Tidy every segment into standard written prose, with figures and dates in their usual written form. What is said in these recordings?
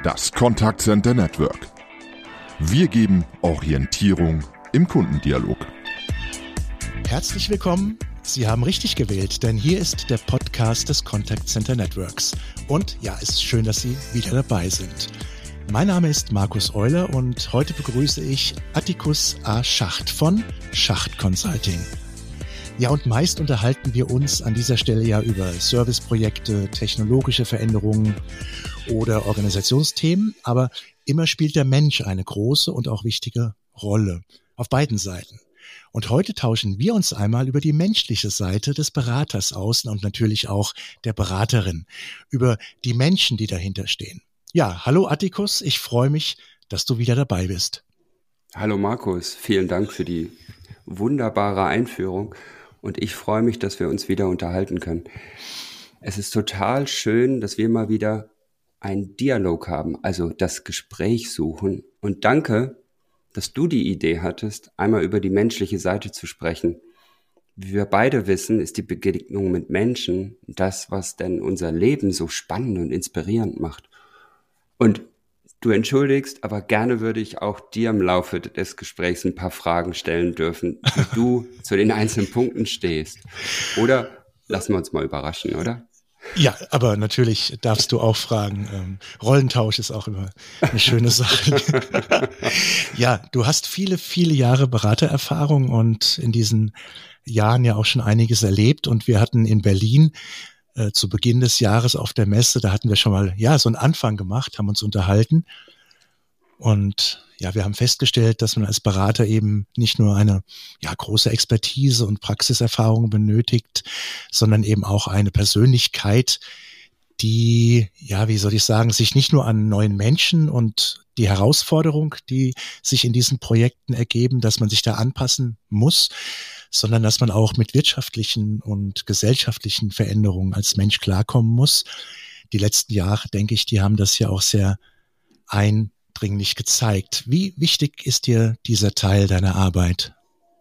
Das Contact Center Network. Wir geben Orientierung im Kundendialog. Herzlich willkommen. Sie haben richtig gewählt, denn hier ist der Podcast des Contact Center Networks. Und ja, es ist schön, dass Sie wieder dabei sind. Mein Name ist Markus Euler und heute begrüße ich Atticus A. Schacht von Schacht Consulting. Ja, und meist unterhalten wir uns an dieser Stelle ja über Serviceprojekte, technologische Veränderungen oder Organisationsthemen, aber immer spielt der Mensch eine große und auch wichtige Rolle auf beiden Seiten. Und heute tauschen wir uns einmal über die menschliche Seite des Beraters aus und natürlich auch der Beraterin, über die Menschen, die dahinter stehen. Ja, hallo Atticus, ich freue mich, dass du wieder dabei bist. Hallo Markus, vielen Dank für die wunderbare Einführung und ich freue mich, dass wir uns wieder unterhalten können. Es ist total schön, dass wir mal wieder einen Dialog haben, also das Gespräch suchen. Und danke, dass du die Idee hattest, einmal über die menschliche Seite zu sprechen. Wie wir beide wissen, ist die Begegnung mit Menschen das, was denn unser Leben so spannend und inspirierend macht. Und du entschuldigst, aber gerne würde ich auch dir im Laufe des Gesprächs ein paar Fragen stellen dürfen, wie du zu den einzelnen Punkten stehst. Oder lassen wir uns mal überraschen, oder? Ja, aber natürlich darfst du auch fragen. Rollentausch ist auch immer eine schöne Sache. Ja, du hast viele, viele Jahre Beratererfahrung und in diesen Jahren ja auch schon einiges erlebt. Und wir hatten in Berlin zu Beginn des Jahres auf der Messe, da hatten wir schon mal so einen Anfang gemacht, haben uns unterhalten. Und ja, wir haben festgestellt, dass man als Berater eben nicht nur eine große Expertise und Praxiserfahrung benötigt, sondern eben auch eine Persönlichkeit, die, sich nicht nur an neuen Menschen und die Herausforderung, die sich in diesen Projekten ergeben, dass man sich da anpassen muss, sondern dass man auch mit wirtschaftlichen und gesellschaftlichen Veränderungen als Mensch klarkommen muss. Die letzten Jahre, denke ich, die haben das ja auch sehr eindringlich gezeigt. Wie wichtig ist dir dieser Teil deiner Arbeit?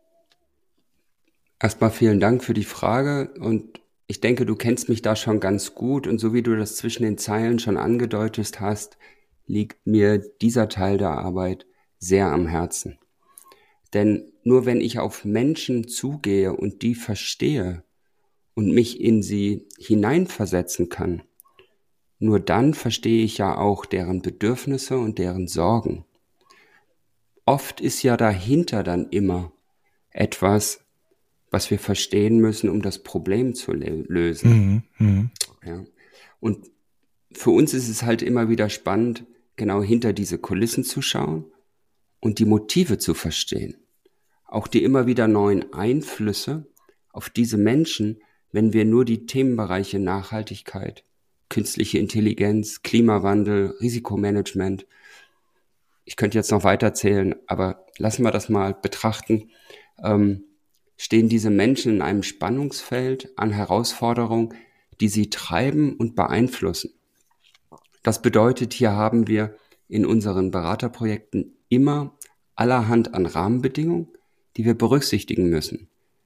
Erstmal vielen Dank für die Frage und ich denke, du kennst mich da schon ganz gut und so wie du das zwischen den Zeilen schon angedeutet hast, liegt mir dieser Teil der Arbeit sehr am Herzen. Denn nur wenn ich auf Menschen zugehe und die verstehe und mich in sie hineinversetzen kann, nur dann verstehe ich ja auch deren Bedürfnisse und deren Sorgen. Oft ist ja dahinter dann immer etwas, was wir verstehen müssen, um das Problem zu lösen. Ja. Und für uns ist es halt immer wieder spannend, genau hinter diese Kulissen zu schauen und die Motive zu verstehen. Auch die immer wieder neuen Einflüsse auf diese Menschen, wenn wir nur die Themenbereiche Nachhaltigkeit, künstliche Intelligenz, Klimawandel, Risikomanagement, ich könnte jetzt noch weiterzählen, aber lassen wir das mal betrachten, stehen diese Menschen in einem Spannungsfeld an Herausforderungen, die sie treiben und beeinflussen. Das bedeutet, hier haben wir in unseren Beraterprojekten immer allerhand an Rahmenbedingungen, die wir berücksichtigen müssen.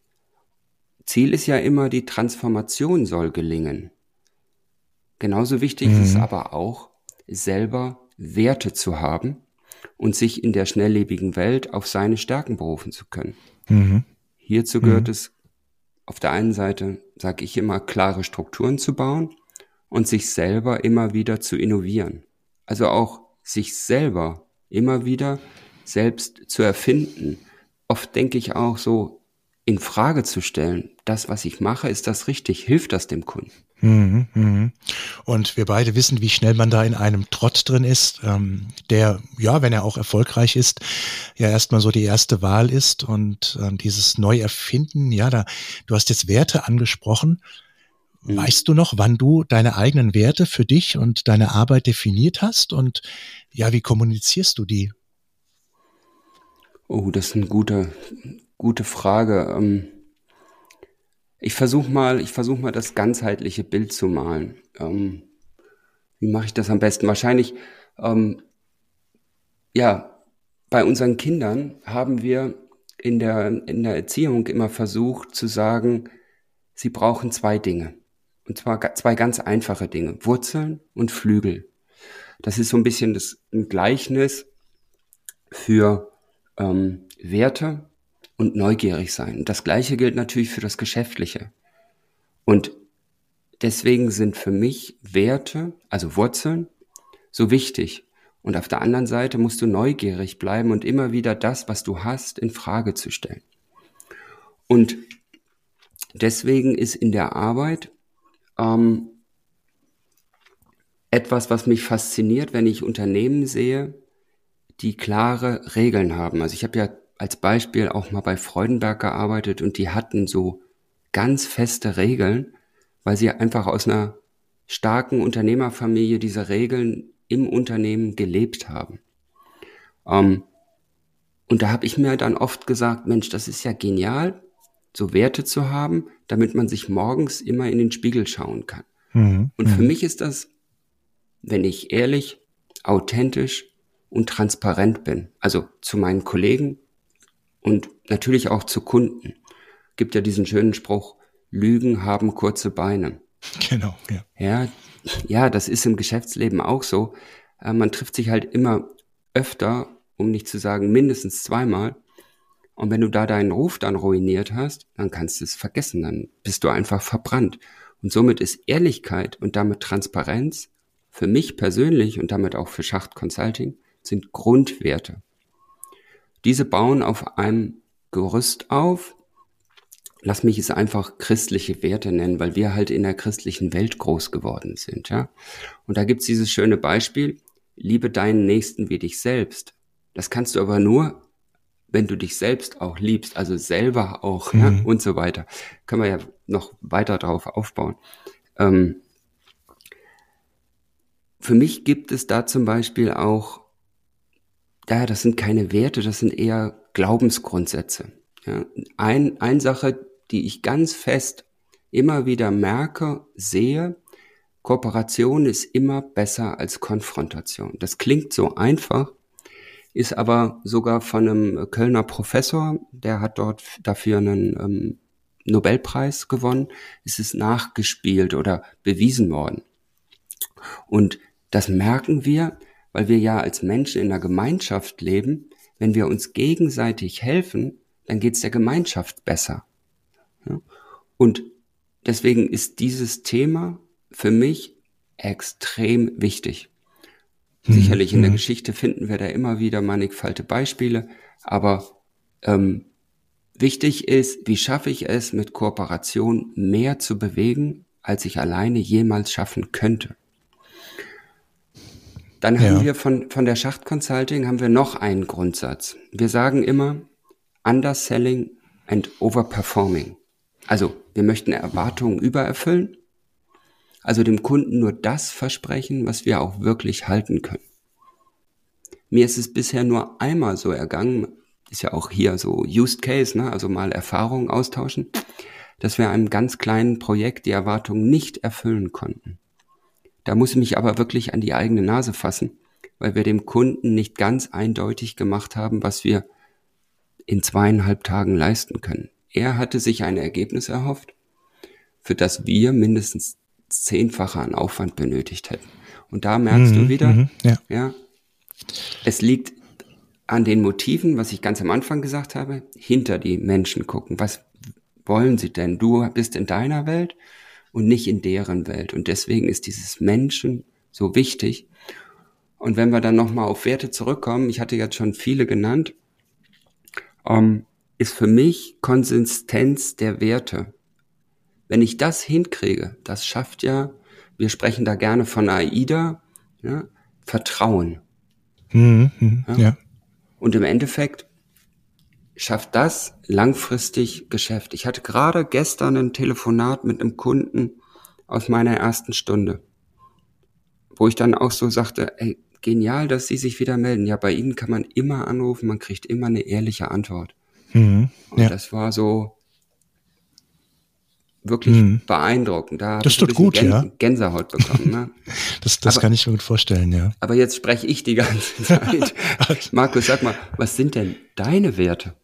Ziel ist ja immer, die Transformation soll gelingen. Genauso wichtig ist es aber auch, selber Werte zu haben und sich in der schnelllebigen Welt auf seine Stärken berufen zu können. Hierzu gehört es auf der einen Seite, sage ich immer, klare Strukturen zu bauen und sich selber immer wieder zu innovieren. Also auch sich selber immer wieder selbst zu erfinden. Oft denke ich auch so, in Frage zu stellen, das, was ich mache, ist das richtig? Hilft das dem Kunden? Und wir beide wissen, wie schnell man da in einem Trott drin ist, der, wenn er auch erfolgreich ist, ja erstmal so die erste Wahl ist und dieses Neuerfinden, du hast jetzt Werte angesprochen. Weißt du noch, wann du deine eigenen Werte für dich und deine Arbeit definiert hast und wie kommunizierst du die? Oh, das ist eine gute Frage. Ich versuche mal das ganzheitliche Bild zu malen. Wie mache ich das am besten? Wahrscheinlich, bei unseren Kindern haben wir in der Erziehung immer versucht zu sagen, sie brauchen 2 Dinge. Und zwar 2 ganz einfache Dinge, Wurzeln und Flügel. Das ist so ein bisschen ein Gleichnis für Werte und neugierig sein. Das Gleiche gilt natürlich für das Geschäftliche. Und deswegen sind für mich Werte, also Wurzeln, so wichtig. Und auf der anderen Seite musst du neugierig bleiben und immer wieder das, was du hast, in Frage zu stellen. Und deswegen ist in der Arbeit etwas, was mich fasziniert, wenn ich Unternehmen sehe, die klare Regeln haben. Also ich habe ja als Beispiel auch mal bei Freudenberg gearbeitet und die hatten so ganz feste Regeln, weil sie einfach aus einer starken Unternehmerfamilie diese Regeln im Unternehmen gelebt haben. Und da habe ich mir dann oft gesagt, Mensch, das ist ja genial, so Werte zu haben, damit man sich morgens immer in den Spiegel schauen kann. Und für mich ist das, wenn ich ehrlich, authentisch und transparent bin, also zu meinen Kollegen und natürlich auch zu Kunden. Gibt ja diesen schönen Spruch, Lügen haben kurze Beine. Genau, ja. Ja, das ist im Geschäftsleben auch so. Man trifft sich halt immer öfter, um nicht zu sagen mindestens zweimal. Und wenn du da deinen Ruf dann ruiniert hast, dann kannst du es vergessen, dann bist du einfach verbrannt. Und somit ist Ehrlichkeit und damit Transparenz für mich persönlich und damit auch für Schacht Consulting sind Grundwerte. Diese bauen auf einem Gerüst auf. Lass mich es einfach christliche Werte nennen, weil wir halt in der christlichen Welt groß geworden sind, ja. Und da gibt's dieses schöne Beispiel, liebe deinen Nächsten wie dich selbst. Das kannst du aber nur, wenn du dich selbst auch liebst, also selber auch, ja, und so weiter. Können wir ja noch weiter drauf aufbauen. Für mich gibt es da zum Beispiel auch, ja, das sind keine Werte, das sind eher Glaubensgrundsätze. Ja. Eine Sache, die ich ganz fest immer wieder merke, sehe, Kooperation ist immer besser als Konfrontation. Das klingt so einfach, ist aber sogar von einem Kölner Professor, der hat dort dafür einen Nobelpreis gewonnen, ist es nachgespielt oder bewiesen worden. Und das merken wir, weil wir ja als Menschen in einer Gemeinschaft leben. Wenn wir uns gegenseitig helfen, dann geht es der Gemeinschaft besser. Ja? Und deswegen ist dieses Thema für mich extrem wichtig. Sicherlich in der Geschichte finden wir da immer wieder mannigfalte Beispiele, aber wichtig ist, wie schaffe ich es, mit Kooperation mehr zu bewegen, als ich alleine jemals schaffen könnte. Dann haben wir von der Schacht Consulting haben wir noch einen Grundsatz. Wir sagen immer Underselling and Overperforming. Also wir möchten Erwartungen übererfüllen, also dem Kunden nur das versprechen, was wir auch wirklich halten können. Mir ist es bisher nur einmal so ergangen, ist ja auch hier so Used Case, ne? Also mal Erfahrungen austauschen, dass wir einem ganz kleinen Projekt die Erwartungen nicht erfüllen konnten. Da muss ich mich aber wirklich an die eigene Nase fassen, weil wir dem Kunden nicht ganz eindeutig gemacht haben, was wir in 2,5 Tagen leisten können. Er hatte sich ein Ergebnis erhofft, für das wir mindestens 10-fache an Aufwand benötigt hätten. Und da merkst du wieder, ja, es liegt an den Motiven, was ich ganz am Anfang gesagt habe, hinter die Menschen gucken. Was wollen sie denn? Du bist in deiner Welt und nicht in deren Welt. Und deswegen ist dieses Menschen so wichtig. Und wenn wir dann nochmal auf Werte zurückkommen, ich hatte jetzt schon viele genannt, ist für mich Konsistenz der Werte. Wenn ich das hinkriege, das schafft ja, wir sprechen da gerne von AIDA, ja, Vertrauen. Ja. Und im Endeffekt schafft das langfristig Geschäft. Ich hatte gerade gestern ein Telefonat mit einem Kunden aus meiner ersten Stunde, wo ich dann auch so sagte, ey, genial, dass Sie sich wieder melden. Ja, bei Ihnen kann man immer anrufen, man kriegt immer eine ehrliche Antwort. Und das war so wirklich beeindruckend. Da das tut gut, ja. Gänsehaut bekommen. Ne? Das kann ich mir gut vorstellen, ja. Aber jetzt spreche ich die ganze Zeit. Markus, sag mal, was sind denn deine Werte?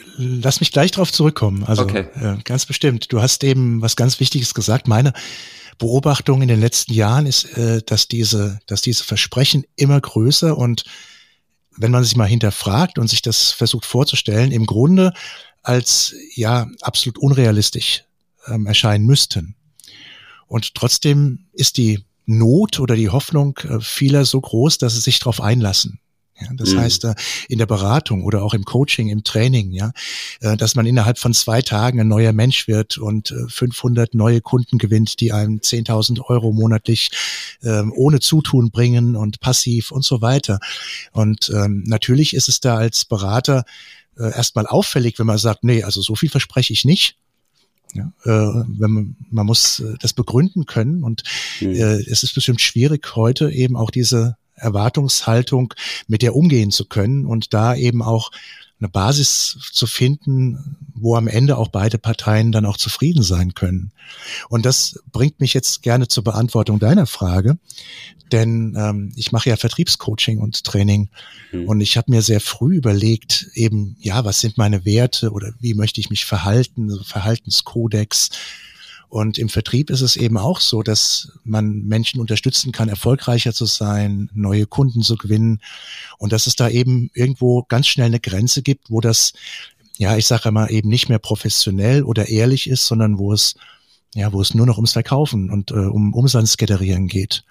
Lass mich gleich drauf zurückkommen. Also okay. Ganz bestimmt. Du hast eben was ganz Wichtiges gesagt. Meine Beobachtung in den letzten Jahren ist, dass diese Versprechen immer größer und wenn man sich mal hinterfragt und sich das versucht vorzustellen, im Grunde als ja absolut unrealistisch erscheinen müssten. Und trotzdem ist die Not oder die Hoffnung vieler so groß, dass sie sich darauf einlassen. Ja, das heißt, in der Beratung oder auch im Coaching, im Training, ja, dass man innerhalb von 2 Tagen ein neuer Mensch wird und 500 neue Kunden gewinnt, die einem 10.000 Euro monatlich ohne Zutun bringen und passiv und so weiter. Und natürlich ist es da als Berater erstmal auffällig, wenn man sagt, nee, also so viel verspreche ich nicht. Ja, man muss das begründen können und es ist bestimmt schwierig heute eben auch diese Erwartungshaltung, mit der umgehen zu können und da eben auch eine Basis zu finden, wo am Ende auch beide Parteien dann auch zufrieden sein können. Und das bringt mich jetzt gerne zur Beantwortung deiner Frage, denn ich mache ja Vertriebscoaching und Training und ich habe mir sehr früh überlegt, eben, ja, was sind meine Werte oder wie möchte ich mich verhalten, so Verhaltenskodex. Und im Vertrieb ist es eben auch so, dass man Menschen unterstützen kann, erfolgreicher zu sein, neue Kunden zu gewinnen und dass es da eben irgendwo ganz schnell eine Grenze gibt, wo das, ja, ich sage immer eben nicht mehr professionell oder ehrlich ist, sondern wo es nur noch ums Verkaufen und um Umsatz generieren geht.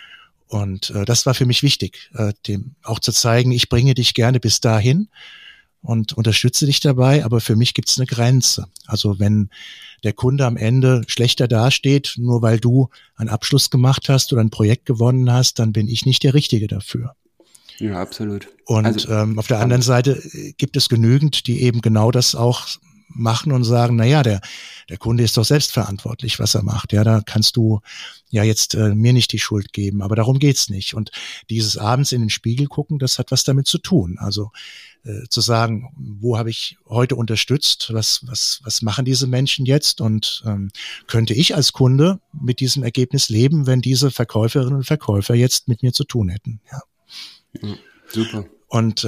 Und das war für mich wichtig, dem auch zu zeigen, ich bringe dich gerne bis dahin und unterstütze dich dabei, aber für mich gibt es eine Grenze. Also wenn der Kunde am Ende schlechter dasteht, nur weil du einen Abschluss gemacht hast oder ein Projekt gewonnen hast, dann bin ich nicht der Richtige dafür. Ja, absolut. Und also, auf der anderen Seite gibt es genügend, die eben genau das auch machen und sagen, na ja, der Kunde ist doch selbstverantwortlich, was er macht. Ja, da kannst du ja jetzt mir nicht die Schuld geben, aber darum geht's nicht. Und dieses abends in den Spiegel gucken, das hat was damit zu tun. Also zu sagen, wo habe ich heute unterstützt, was machen diese Menschen jetzt und könnte ich als Kunde mit diesem Ergebnis leben, wenn diese Verkäuferinnen und Verkäufer jetzt mit mir zu tun hätten. Ja, super. Und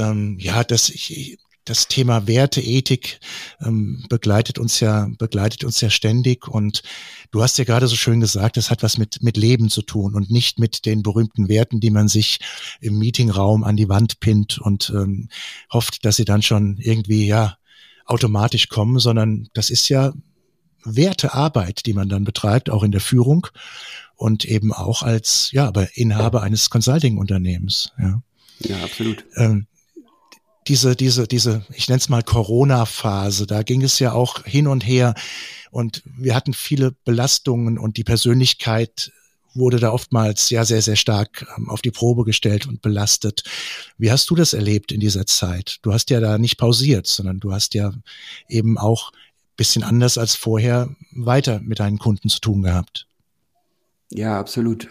das Thema Werte, Ethik begleitet uns ja ständig und du hast ja gerade so schön gesagt, das hat was mit Leben zu tun und nicht mit den berühmten Werten, die man sich im Meetingraum an die Wand pinnt und hofft, dass sie dann schon irgendwie ja automatisch kommen, sondern das ist ja Wertearbeit, die man dann betreibt, auch in der Führung und eben auch als aber Inhaber eines Consulting-Unternehmens. Ja, absolut. Diese, ich nenne es mal Corona-Phase, da ging es ja auch hin und her und wir hatten viele Belastungen und die Persönlichkeit wurde da oftmals ja sehr, sehr stark auf die Probe gestellt und belastet. Wie hast du das erlebt in dieser Zeit? Du hast ja da nicht pausiert, sondern du hast ja eben auch ein bisschen anders als vorher weiter mit deinen Kunden zu tun gehabt. Ja, absolut.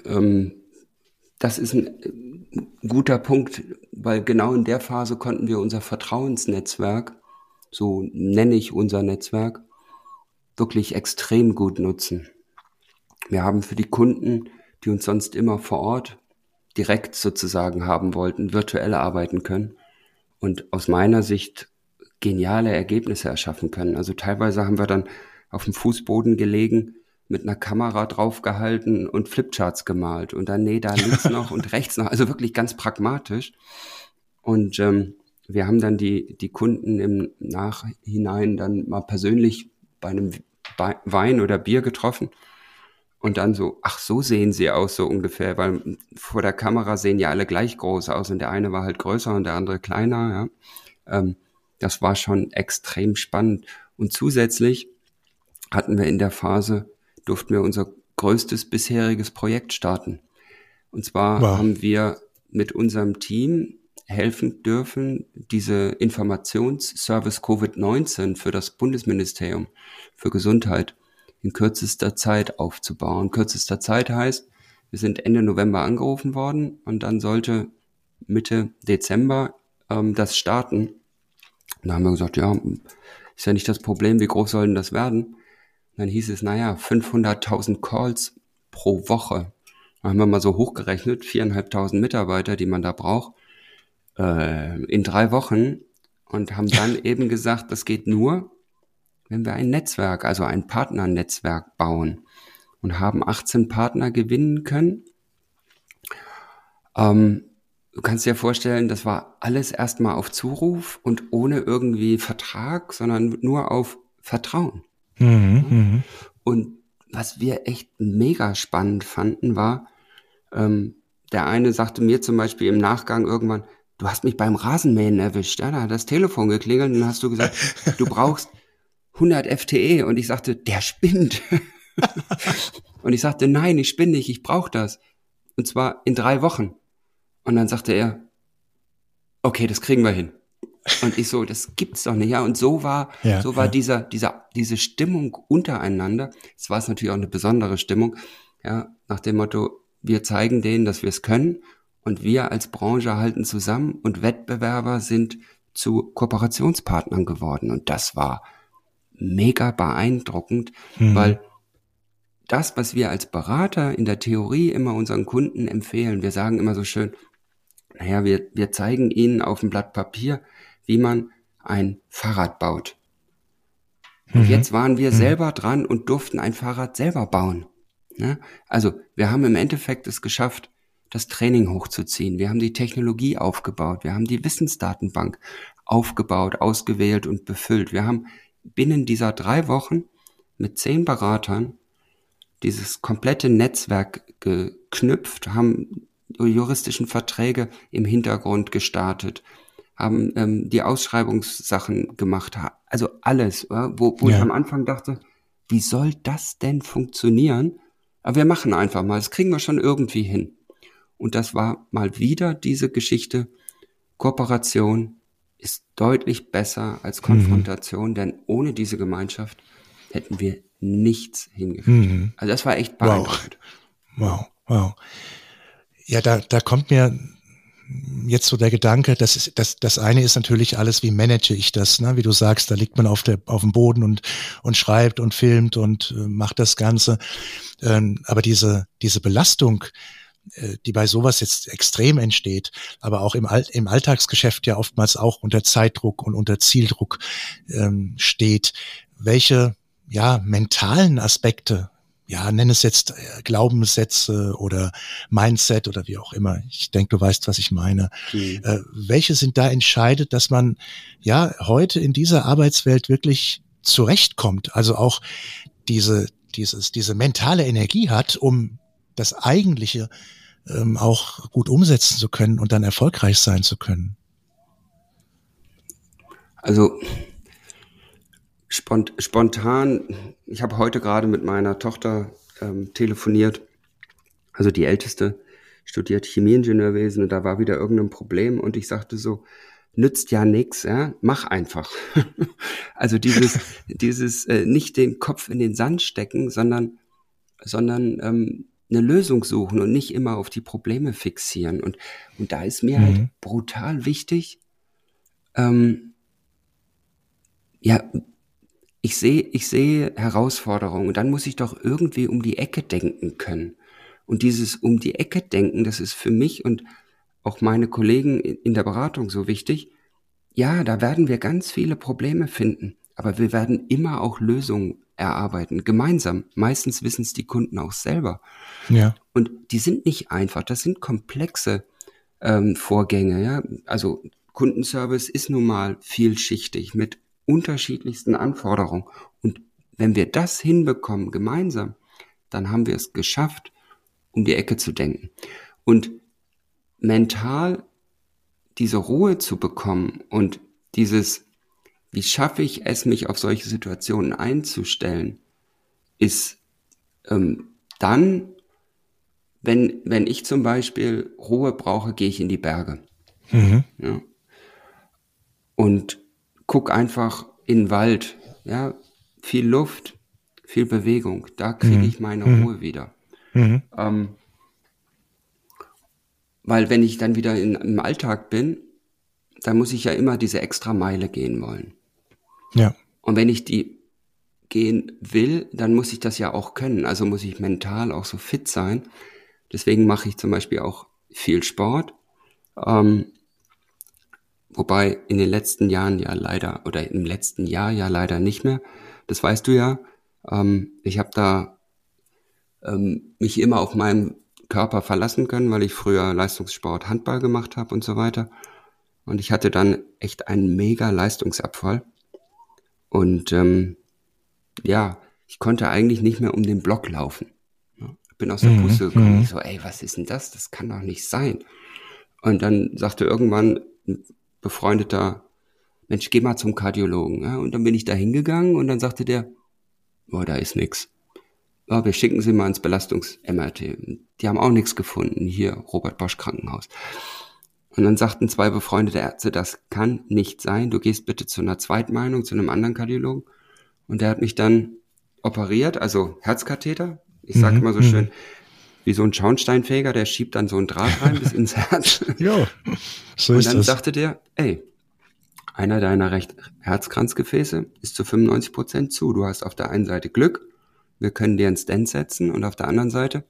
Das ist ein guter Punkt, weil genau in der Phase konnten wir unser Vertrauensnetzwerk, so nenne ich unser Netzwerk, wirklich extrem gut nutzen. Wir haben für die Kunden, die uns sonst immer vor Ort direkt sozusagen haben wollten, virtuell arbeiten können und aus meiner Sicht geniale Ergebnisse erschaffen können. Also teilweise haben wir dann auf dem Fußboden gelegen, mit einer Kamera draufgehalten und Flipcharts gemalt und dann, da links noch und rechts noch, also wirklich ganz pragmatisch. Und wir haben dann die Kunden im Nachhinein dann mal persönlich bei einem Wein oder Bier getroffen und dann so, ach, so sehen sie aus, so ungefähr, weil vor der Kamera sehen ja alle gleich groß aus und der eine war halt größer und der andere kleiner, ja. Das war schon extrem spannend. Und zusätzlich hatten wir in der Phase, durften wir unser größtes bisheriges Projekt starten. Und zwar haben wir mit unserem Team helfen dürfen, diese Informationsservice Covid-19 für das Bundesministerium für Gesundheit in kürzester Zeit aufzubauen. Kürzester Zeit heißt, wir sind Ende November angerufen worden und dann sollte Mitte Dezember das starten. Und da haben wir gesagt, ja, ist ja nicht das Problem, wie groß soll denn das werden? Und dann hieß es, 500.000 Calls pro Woche. Da haben wir mal so hochgerechnet, 4.500 Mitarbeiter, die man da braucht, in 3 Wochen und haben dann eben gesagt, das geht nur, wenn wir ein Netzwerk, also ein Partnernetzwerk bauen. und haben 18 Partner gewinnen können. Du kannst dir vorstellen, das war alles erstmal auf Zuruf und ohne irgendwie Vertrag, sondern nur auf Vertrauen. Und was wir echt mega spannend fanden, war, der eine sagte mir zum Beispiel im Nachgang irgendwann, du hast mich beim Rasenmähen erwischt. Ja, da hat das Telefon geklingelt und dann hast du gesagt, du brauchst 100 FTE. Und ich sagte, der spinnt. Und ich sagte, nein, ich spinne nicht, ich brauche das. Und zwar in 3 Wochen. Und dann sagte er, okay, das kriegen wir hin. Und ich so, das gibt's doch nicht. Ja, und so war diese Stimmung untereinander. Es war natürlich auch eine besondere Stimmung. Ja, nach dem Motto, wir zeigen denen, dass wir es können. Und wir als Branche halten zusammen und Wettbewerber sind zu Kooperationspartnern geworden. Und das war mega beeindruckend, weil das, was wir als Berater in der Theorie immer unseren Kunden empfehlen, wir sagen immer so schön, naja, wir zeigen ihnen auf dem Blatt Papier, wie man ein Fahrrad baut. Und jetzt waren wir selber dran und durften ein Fahrrad selber bauen. Ja? Also wir haben im Endeffekt es geschafft, das Training hochzuziehen. Wir haben die Technologie aufgebaut. Wir haben die Wissensdatenbank aufgebaut, ausgewählt und befüllt. Wir haben binnen dieser 3 Wochen mit 10 Beratern dieses komplette Netzwerk geknüpft, haben juristischen Verträge im Hintergrund gestartet, haben die Ausschreibungssachen gemacht, also alles, wo ich am Anfang dachte, wie soll das denn funktionieren? Aber wir machen einfach mal, das kriegen wir schon irgendwie hin. Und das war mal wieder diese Geschichte, Kooperation ist deutlich besser als Konfrontation, denn ohne diese Gemeinschaft hätten wir nichts hingekriegt. Also das war echt beeindruckend. Wow. Ja, da kommt mir jetzt so der Gedanke, das eine ist natürlich alles, wie manage ich das, ne? Wie du sagst, da liegt man auf dem Boden und schreibt und filmt und macht das Ganze. Aber diese Belastung, die bei sowas jetzt extrem entsteht, aber auch im Alltagsgeschäft ja oftmals auch unter Zeitdruck und unter Zieldruck steht. Welche mentalen Aspekte, nenn es jetzt Glaubenssätze oder Mindset oder wie auch immer. Ich denke, du weißt, was ich meine. Welche sind da entscheidend, dass man heute in dieser Arbeitswelt wirklich zurechtkommt? Also auch diese mentale Energie hat, um das Eigentliche auch gut umsetzen zu können und dann erfolgreich sein zu können. Also spontan, ich habe heute gerade mit meiner Tochter telefoniert, also die Älteste studiert Chemieingenieurwesen und da war wieder irgendein Problem und ich sagte so, nützt ja nix, mach einfach. Also dieses nicht den Kopf in den Sand stecken, sondern eine Lösung suchen und nicht immer auf die Probleme fixieren. Und da ist mir halt brutal wichtig, ich sehe Herausforderungen und dann muss ich doch irgendwie um die Ecke denken können. Und dieses um die Ecke denken, das ist für mich und auch meine Kollegen in der Beratung so wichtig. Ja, da werden wir ganz viele Probleme finden, aber wir werden immer auch Lösungen erarbeiten, gemeinsam. Meistens wissen es die Kunden auch selber. Ja. Und die sind nicht einfach, das sind komplexe Vorgänge. Ja? Also Kundenservice ist nun mal vielschichtig mit unterschiedlichsten Anforderungen. Und wenn wir das hinbekommen gemeinsam, dann haben wir es geschafft, um die Ecke zu denken. Und mental diese Ruhe zu bekommen und dieses, wie schaffe ich es, mich auf solche Situationen einzustellen, ist dann, wenn ich zum Beispiel Ruhe brauche, gehe ich in die Berge. Ja. Und guck einfach in den Wald. Ja, viel Luft, viel Bewegung. Da kriege ich meine Ruhe wieder. Weil wenn ich dann wieder im Alltag bin, dann muss ich ja immer diese extra Meile gehen wollen. Ja. Und wenn ich die gehen will, dann muss ich das ja auch können. Also muss ich mental auch so fit sein. Deswegen mache ich zum Beispiel auch viel Sport. Wobei in den letzten Jahren ja leider, oder im letzten Jahr ja leider nicht mehr. Das weißt du ja. Ich habe da mich immer auf meinen Körper verlassen können, weil ich früher Leistungssport, Handball gemacht habe und so weiter. Und ich hatte dann echt einen mega Leistungsabfall. Und ich konnte eigentlich nicht mehr um den Block laufen. Ich bin aus der Puste gekommen. Ich so, ey, was ist denn das? Das kann doch nicht sein. Und dann sagte irgendwann ein befreundeter, Mensch, geh mal zum Kardiologen. Ja? Und dann bin ich da hingegangen und dann sagte der, da ist nix. Ja, wir schicken Sie mal ins Belastungs-MRT. Die haben auch nichts gefunden. Hier, Robert Bosch Krankenhaus. Und dann sagten 2 befreundete Ärzte, das kann nicht sein. Du gehst bitte zu einer Zweitmeinung, zu einem anderen Kardiologen. Und der hat mich dann operiert, also Herzkatheter. Ich sage immer so schön, wie so ein Schornsteinfeger, der schiebt dann so ein Draht rein bis ins Herz. Ja, so ist das. Und dann sagte der, ey, einer deiner Herzkranzgefäße ist zu 95% zu. Du hast auf der einen Seite Glück, wir können dir einen Stent setzen, und auf der anderen Seite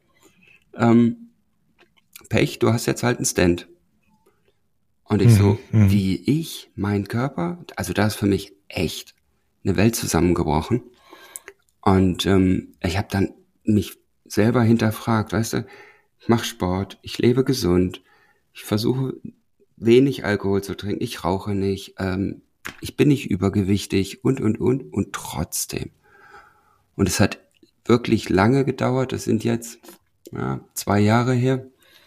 Pech, du hast jetzt halt einen Stent. Und ich so, wie ich, mein Körper, also da ist für mich echt eine Welt zusammengebrochen. Und ich habe dann mich selber hinterfragt, weißt du, ich mache Sport, ich lebe gesund, ich versuche wenig Alkohol zu trinken, ich rauche nicht, ich bin nicht übergewichtig und trotzdem. Und es hat wirklich lange gedauert, das sind jetzt 2 Jahre her,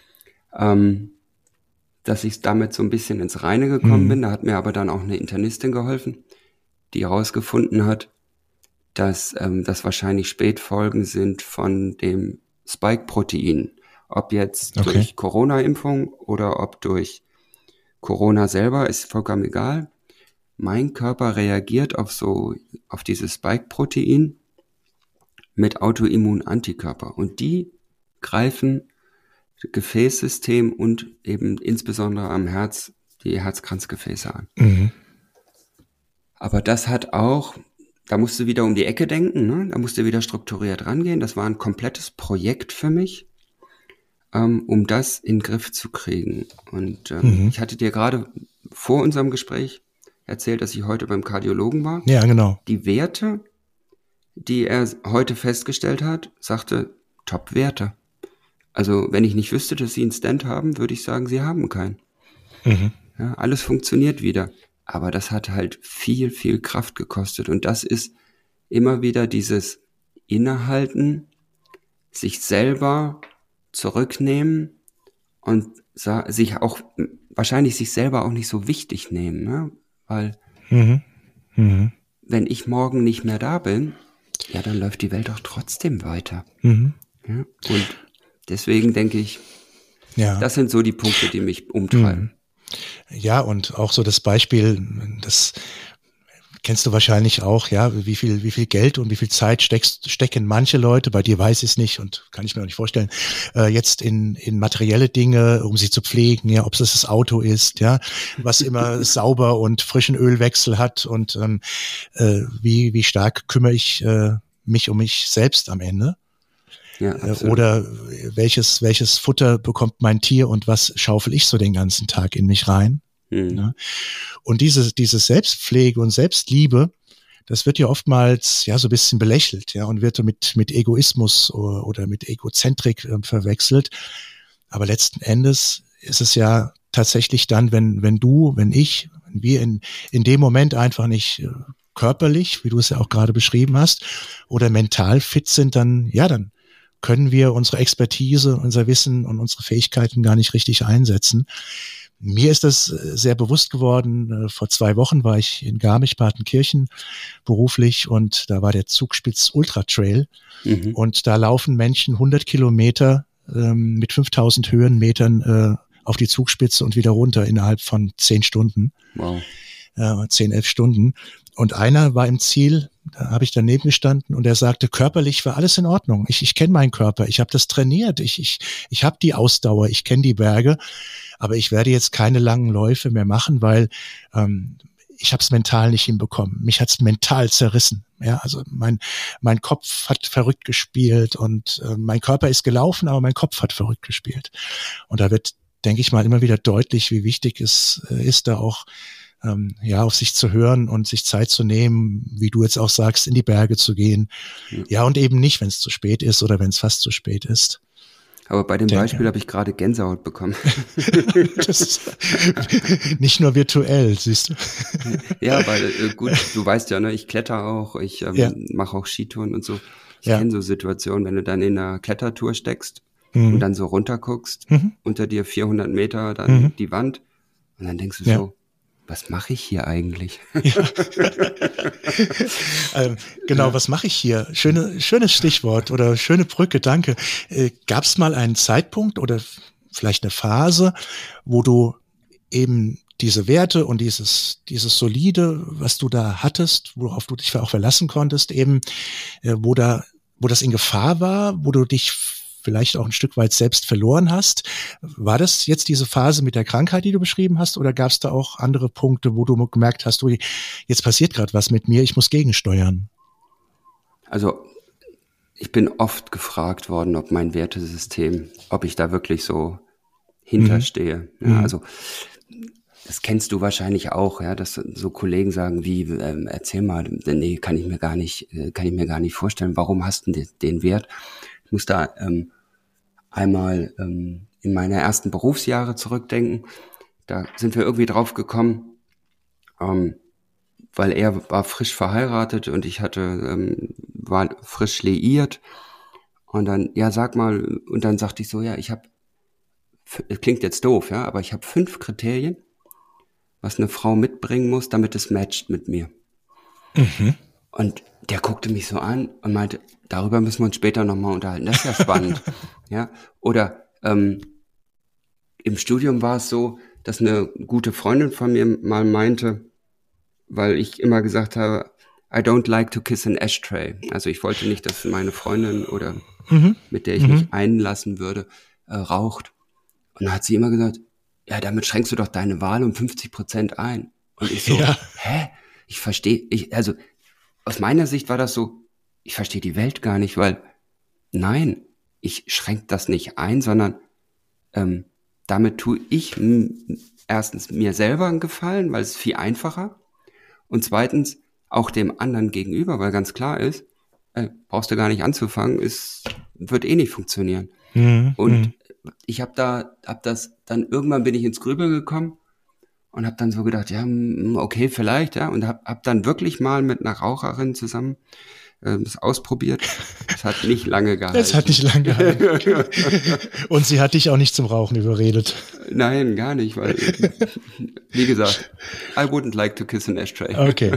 dass ich damit so ein bisschen ins Reine gekommen bin. Da hat mir aber dann auch eine Internistin geholfen, die herausgefunden hat, dass das wahrscheinlich Spätfolgen sind von dem Spike-Protein. Ob jetzt durch Corona-Impfung oder ob durch Corona selber, ist vollkommen egal. Mein Körper reagiert auf dieses Spike-Protein mit Autoimmun-Antikörper. Und die greifen Gefäßsystem und eben insbesondere am Herz die Herzkranzgefäße an. Aber das hat auch, da musst du wieder um die Ecke denken, ne? Da musst du wieder strukturiert rangehen. Das war ein komplettes Projekt für mich, um das in den Griff zu kriegen. Und ich hatte dir gerade vor unserem Gespräch erzählt, dass ich heute beim Kardiologen war. Ja, genau. Die Werte, die er heute festgestellt hat, sagte, Top-Werte. Also wenn ich nicht wüsste, dass Sie einen Stent haben, würde ich sagen, Sie haben keinen. Ja, alles funktioniert wieder. Aber das hat halt viel, viel Kraft gekostet. Und das ist immer wieder dieses Innehalten, sich selber zurücknehmen und wahrscheinlich sich selber auch nicht so wichtig nehmen. Ne? Weil wenn ich morgen nicht mehr da bin, ja, dann läuft die Welt auch trotzdem weiter. Ja? Und deswegen denke ich, das sind so die Punkte, die mich umtreiben. Ja, und auch so das Beispiel, das kennst du wahrscheinlich auch, ja, wie viel Geld und wie viel Zeit stecken manche Leute, bei dir weiß ich es nicht und kann ich mir auch nicht vorstellen, jetzt in materielle Dinge, um sie zu pflegen, ja, ob es das Auto ist, ja, was immer sauber und frischen Ölwechsel hat und wie stark kümmere ich mich um mich selbst am Ende. Ja, oder welches Futter bekommt mein Tier und was schaufel ich so den ganzen Tag in mich rein? Ne? Und diese Selbstpflege und Selbstliebe, das wird ja oftmals so ein bisschen belächelt, ja, und wird mit Egoismus oder mit Egozentrik verwechselt. Aber letzten Endes ist es ja tatsächlich dann, wenn wir in dem Moment einfach nicht körperlich, wie du es ja auch gerade beschrieben hast, oder mental fit sind, dann können wir unsere Expertise, unser Wissen und unsere Fähigkeiten gar nicht richtig einsetzen. Mir ist das sehr bewusst geworden. Vor 2 Wochen war ich in Garmisch-Partenkirchen beruflich und da war der Zugspitz Ultra Trail und da laufen Menschen 100 Kilometer mit 5000 Höhenmetern auf die Zugspitze und wieder runter innerhalb von 10 Stunden. Wow. 10, 11 Stunden. Und einer war im Ziel, da habe ich daneben gestanden und er sagte, körperlich war alles in Ordnung. Ich kenne meinen Körper, ich habe das trainiert, ich habe die Ausdauer, ich kenne die Berge, aber ich werde jetzt keine langen Läufe mehr machen, weil ich habe es mental nicht hinbekommen. Mich hat es mental zerrissen. Ja, also mein Kopf hat verrückt gespielt und mein Körper ist gelaufen, aber mein Kopf hat verrückt gespielt. Und da wird, denke ich mal, immer wieder deutlich, wie wichtig es ist, da auch auf sich zu hören und sich Zeit zu nehmen, wie du jetzt auch sagst, in die Berge zu gehen. Ja, und eben nicht, wenn es zu spät ist oder wenn es fast zu spät ist. Aber bei dem Beispiel habe ich gerade Gänsehaut bekommen. Das ist nicht nur virtuell, siehst du. Ja, weil gut, du weißt ja, ne, ich kletter auch, ich mache auch Skitouren und so. Ich kenne so Situationen, wenn du dann in einer Klettertour steckst und dann so runterguckst, unter dir 400 Meter dann die Wand und dann denkst du so, was mache ich hier eigentlich? Ja. Genau, was mache ich hier? Schönes Stichwort oder schöne Brücke, danke. Gab es mal einen Zeitpunkt oder vielleicht eine Phase, wo du eben diese Werte und dieses Solide, was du da hattest, worauf du dich auch verlassen konntest, eben, wo das in Gefahr war, wo du dich vielleicht auch ein Stück weit selbst verloren hast. War das jetzt diese Phase mit der Krankheit, die du beschrieben hast, oder gab es da auch andere Punkte, wo du gemerkt hast, jetzt passiert gerade was mit mir, ich muss gegensteuern? Also ich bin oft gefragt worden, ob mein Wertesystem, ob ich da wirklich so hinterstehe. Ja, also das kennst du wahrscheinlich auch, ja, dass so Kollegen sagen, wie, erzähl mal, nee, kann ich mir gar nicht vorstellen, warum hast du den Wert? Ich muss da einmal in meine ersten Berufsjahre zurückdenken. Da sind wir irgendwie drauf gekommen, weil er war frisch verheiratet und ich war frisch liiert. Und dann, ja, sag mal, und dann sagte ich so, ja, klingt jetzt doof, ja, aber ich habe 5 Kriterien, was eine Frau mitbringen muss, damit es matcht mit mir. Und der guckte mich so an und meinte, darüber müssen wir uns später nochmal unterhalten. Das ist ja spannend. Ja? Oder im Studium war es so, dass eine gute Freundin von mir mal meinte, weil ich immer gesagt habe, I don't like to kiss an ashtray. Also ich wollte nicht, dass meine Freundin oder mit der ich mich einlassen würde, raucht. Und dann hat sie immer gesagt, ja, damit schränkst du doch deine Wahl um 50% ein. Und ich so, hä? Ich verstehe, also aus meiner Sicht war das so, ich verstehe die Welt gar nicht, weil nein, ich schränke das nicht ein, sondern damit tue ich erstens mir selber einen Gefallen, weil es ist viel einfacher und zweitens auch dem anderen gegenüber, weil ganz klar ist, brauchst du gar nicht anzufangen, wird eh nicht funktionieren. Und ich dann irgendwann bin ich ins Grübeln gekommen und habe dann so gedacht, ja, okay, vielleicht, ja, und hab dann wirklich mal mit einer Raucherin zusammen das ausprobiert. Das hat nicht lange gehalten. Das hat nicht lange gehalten. Und sie hat dich auch nicht zum Rauchen überredet. Nein, gar nicht, weil, wie gesagt, I wouldn't like to kiss an ashtray. Okay.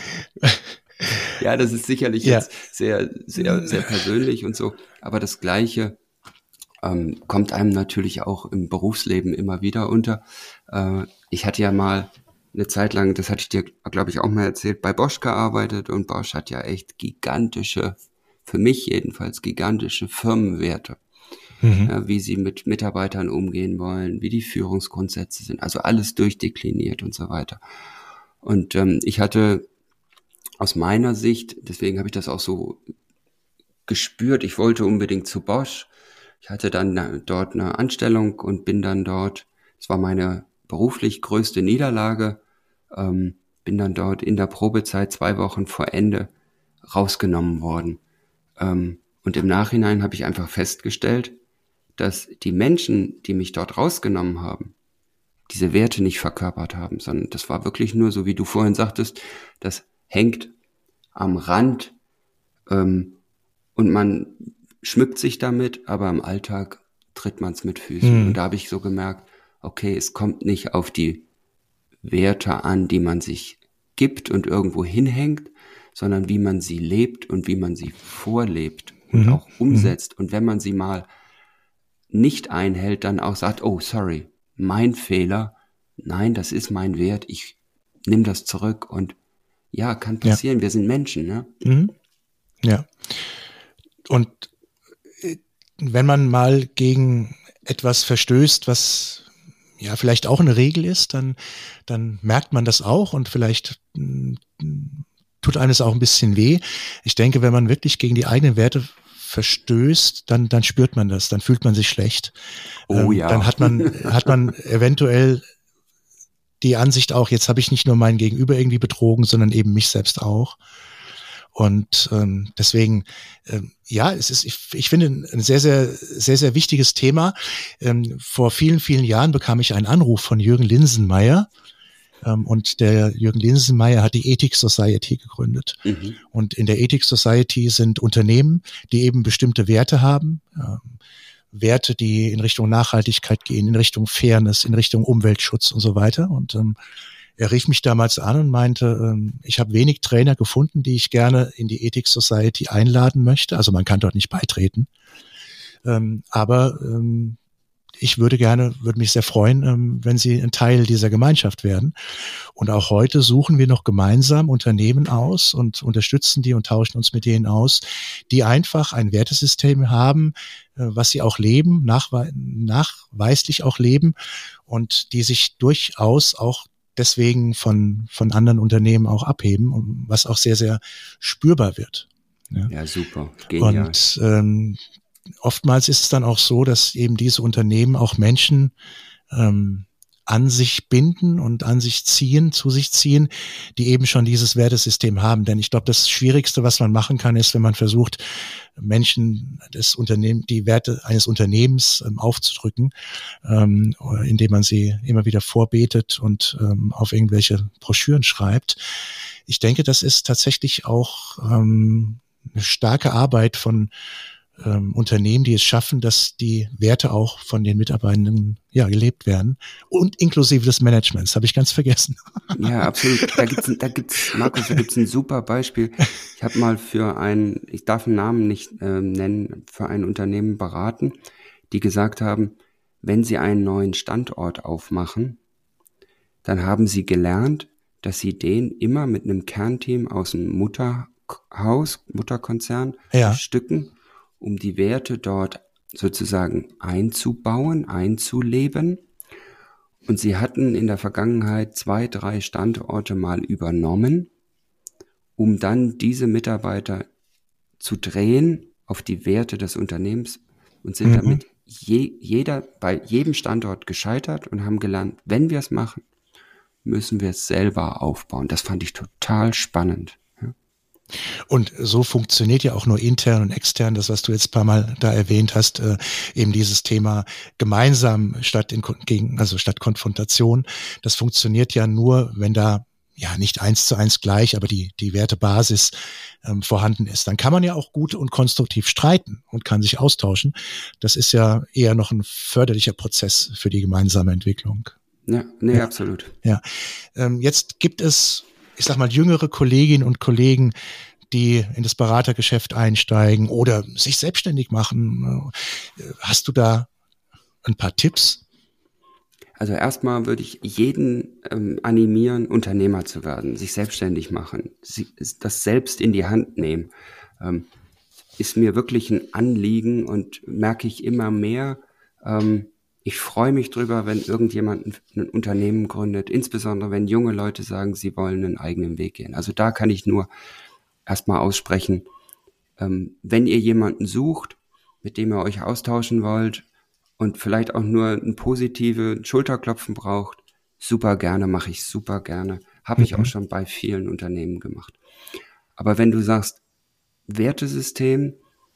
Ja, das ist sicherlich jetzt sehr, sehr, sehr persönlich und so, aber das Gleiche kommt einem natürlich auch im Berufsleben immer wieder unter. Ich hatte ja mal eine Zeit lang, das hatte ich dir, glaube ich, auch mal erzählt, bei Bosch gearbeitet und Bosch hat ja echt gigantische, für mich jedenfalls gigantische Firmenwerte. Ja, wie sie mit Mitarbeitern umgehen wollen, wie die Führungsgrundsätze sind, also alles durchdekliniert und so weiter. Und ich hatte aus meiner Sicht, deswegen habe ich das auch so gespürt, ich wollte unbedingt zu Bosch. Ich hatte dann dort eine Anstellung und bin dann dort, das war meine beruflich größte Niederlage, bin dann dort in der Probezeit 2 Wochen vor Ende rausgenommen worden. Und im Nachhinein habe ich einfach festgestellt, dass die Menschen, die mich dort rausgenommen haben, diese Werte nicht verkörpert haben, sondern das war wirklich nur, so wie du vorhin sagtest, das hängt am Rand und man schmückt sich damit, aber im Alltag tritt man es mit Füßen. Und da habe ich so gemerkt, okay, es kommt nicht auf die Werte an, die man sich gibt und irgendwo hinhängt, sondern wie man sie lebt und wie man sie vorlebt und auch umsetzt. Und wenn man sie mal nicht einhält, dann auch sagt, oh, sorry, mein Fehler, nein, das ist mein Wert, ich nehme das zurück und ja, kann passieren, wir sind Menschen, ne? Ja. Und wenn man mal gegen etwas verstößt, was ja vielleicht auch eine Regel ist, dann merkt man das auch und vielleicht tut eines auch ein bisschen weh. Ich denke, wenn man wirklich gegen die eigenen Werte verstößt, dann spürt man das, dann fühlt man sich schlecht. Oh ja. Dann hat man eventuell die Ansicht auch, jetzt habe ich nicht nur mein Gegenüber irgendwie betrogen, sondern eben mich selbst auch. Und deswegen, ja, ich finde ein sehr, sehr, sehr, sehr wichtiges Thema. Vor vielen, vielen Jahren bekam ich einen Anruf von Jürgen Linsenmeier. Und der Jürgen Linsenmeier hat die Ethics Society gegründet. Mhm. Und in der Ethics Society sind Unternehmen, die eben bestimmte Werte haben. Werte, die in Richtung Nachhaltigkeit gehen, in Richtung Fairness, in Richtung Umweltschutz und so weiter. Und er rief mich damals an und meinte, ich habe wenig Trainer gefunden, die ich gerne in die Ethics Society einladen möchte. Also man kann dort nicht beitreten. Aber ich würde mich sehr freuen, wenn Sie ein Teil dieser Gemeinschaft werden. Und auch heute suchen wir noch gemeinsam Unternehmen aus und unterstützen die und tauschen uns mit denen aus, die einfach ein Wertesystem haben, was sie auch leben, nachweislich auch leben und die sich durchaus auch deswegen von anderen Unternehmen auch abheben, was auch sehr, sehr spürbar wird. Ja, super. Genial. Und oftmals ist es dann auch so, dass eben diese Unternehmen auch Menschen an sich binden und zu sich ziehen, die eben schon dieses Wertesystem haben. Denn ich glaube, das Schwierigste, was man machen kann, ist, wenn man versucht, Menschen die Werte eines Unternehmens aufzudrücken, indem man sie immer wieder vorbetet und auf irgendwelche Broschüren schreibt. Ich denke, das ist tatsächlich auch eine starke Arbeit von Unternehmen, die es schaffen, dass die Werte auch von den Mitarbeitenden gelebt werden und inklusive des Managements, habe ich ganz vergessen. Ja, absolut. Markus, da gibt's ein super Beispiel. Ich habe mal ich darf einen Namen nicht nennen, für ein Unternehmen beraten, die gesagt haben, wenn sie einen neuen Standort aufmachen, dann haben sie gelernt, dass sie den immer mit einem Kernteam aus dem Mutterkonzern bestücken, um die Werte dort sozusagen einzubauen, einzuleben. Und sie hatten in der Vergangenheit 2, 3 Standorte mal übernommen, um dann diese Mitarbeiter zu drehen auf die Werte des Unternehmens und sind damit bei jedem Standort gescheitert und haben gelernt, wenn wir es machen, müssen wir es selber aufbauen. Das fand ich total spannend. Und so funktioniert ja auch nur intern und extern, das, was du jetzt ein paar Mal da erwähnt hast, eben dieses Thema gemeinsam statt Konfrontation. Das funktioniert ja nur, wenn da nicht 1:1 gleich, aber die Wertebasis vorhanden ist. Dann kann man ja auch gut und konstruktiv streiten und kann sich austauschen. Das ist ja eher noch ein förderlicher Prozess für die gemeinsame Entwicklung. Ja, absolut. Ja, jetzt gibt es, ich sag mal, jüngere Kolleginnen und Kollegen, die in das Beratergeschäft einsteigen oder sich selbstständig machen. Hast du da ein paar Tipps? Also erstmal würde ich jeden animieren, Unternehmer zu werden, sich selbstständig machen, das selbst in die Hand nehmen. Ist mir wirklich ein Anliegen und merke ich immer mehr. Ich freue mich drüber, wenn irgendjemand ein Unternehmen gründet, insbesondere wenn junge Leute sagen, sie wollen einen eigenen Weg gehen. Also da kann ich nur erstmal aussprechen, wenn ihr jemanden sucht, mit dem ihr euch austauschen wollt und vielleicht auch nur ein positives Schulterklopfen braucht, super gerne, mache ich super gerne. Habe ich auch schon bei vielen Unternehmen gemacht. Aber wenn du sagst, Wertesystem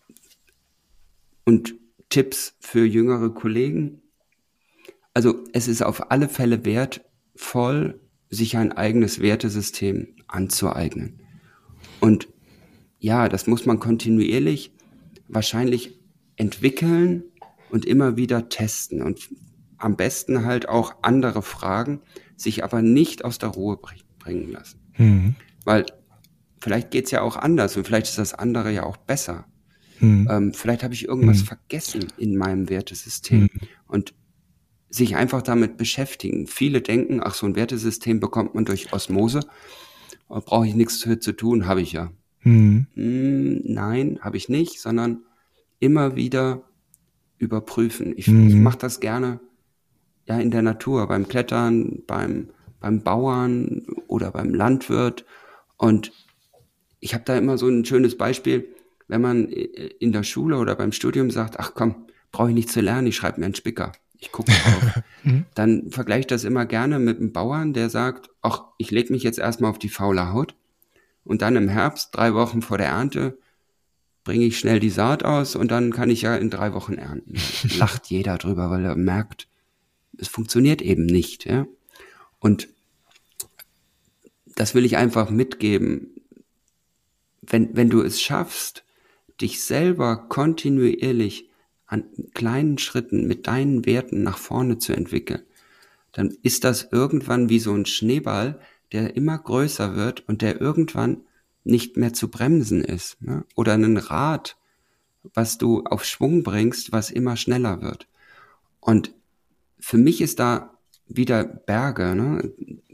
und Tipps für jüngere Kollegen, also es ist auf alle Fälle wertvoll, sich ein eigenes Wertesystem anzueignen. Und ja, das muss man kontinuierlich wahrscheinlich entwickeln und immer wieder testen und am besten halt auch andere fragen, sich aber nicht aus der Ruhe bringen lassen. Mhm. Weil vielleicht geht's ja auch anders und vielleicht ist das andere ja auch besser. Mhm. Vielleicht habe ich irgendwas vergessen in meinem Wertesystem und sich einfach damit beschäftigen. Viele denken, so ein Wertesystem bekommt man durch Osmose, brauche ich nichts für zu tun, habe ich ja. Nein, habe ich nicht, sondern immer wieder überprüfen. Ich mache das gerne in der Natur, beim Klettern, beim Bauern oder beim Landwirt. Und ich habe da immer so ein schönes Beispiel, wenn man in der Schule oder beim Studium sagt, ach komm, brauche ich nicht zu lernen, ich schreibe mir einen Spicker. Ich gucke drauf. Dann vergleiche ich das immer gerne mit einem Bauern, der sagt, ach, ich lege mich jetzt erstmal auf die faule Haut und dann im Herbst, 3 Wochen vor der Ernte, bringe ich schnell die Saat aus und dann kann ich ja in 3 Wochen ernten. Lacht jeder drüber, weil er merkt, es funktioniert eben nicht. Ja? Und das will ich einfach mitgeben. Wenn du es schaffst, dich selber kontinuierlich an kleinen Schritten mit deinen Werten nach vorne zu entwickeln, dann ist das irgendwann wie so ein Schneeball, der immer größer wird und der irgendwann nicht mehr zu bremsen ist. Ne? Oder ein Rad, was du auf Schwung bringst, was immer schneller wird. Und für mich ist da wieder Berge. Ne?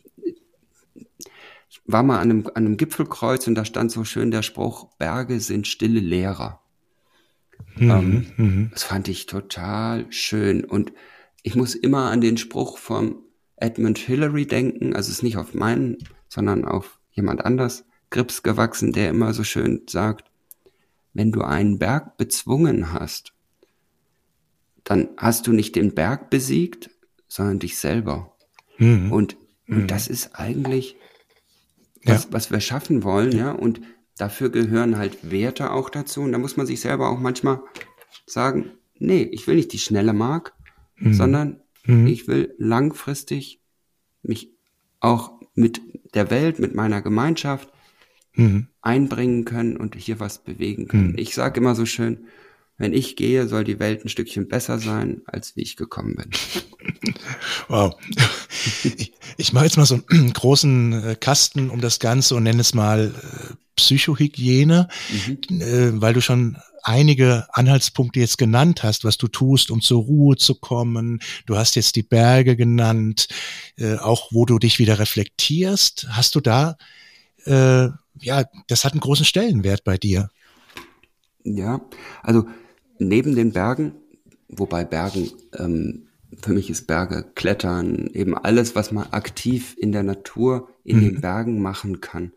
Ich war mal an einem Gipfelkreuz und da stand so schön der Spruch, Berge sind stille Lehrer. Das fand ich total schön. Und ich muss immer an den Spruch von Edmund Hillary denken, also es ist nicht auf meinen, sondern auf jemand anders, Grips gewachsen, der immer so schön sagt, wenn du einen Berg bezwungen hast, dann hast du nicht den Berg besiegt, sondern dich selber. Und das ist eigentlich, was wir schaffen wollen, ja, und dafür gehören halt Werte auch dazu. Und da muss man sich selber auch manchmal sagen, nee, ich will nicht die schnelle Mark, sondern ich will langfristig mich auch mit der Welt, mit meiner Gemeinschaft einbringen können und hier was bewegen können. Ich sage immer so schön, wenn ich gehe, soll die Welt ein Stückchen besser sein, als wie ich gekommen bin. Wow. Ich mache jetzt mal so einen großen Kasten um das Ganze und nenne es mal Psychohygiene, weil du schon einige Anhaltspunkte jetzt genannt hast, was du tust, um zur Ruhe zu kommen. Du hast jetzt die Berge genannt, auch wo du dich wieder reflektierst. Hast du da, das hat einen großen Stellenwert bei dir. Ja, also neben den Bergen, wobei Bergen, für mich ist Berge, Klettern, eben alles, was man aktiv in der Natur, in den Bergen machen kann.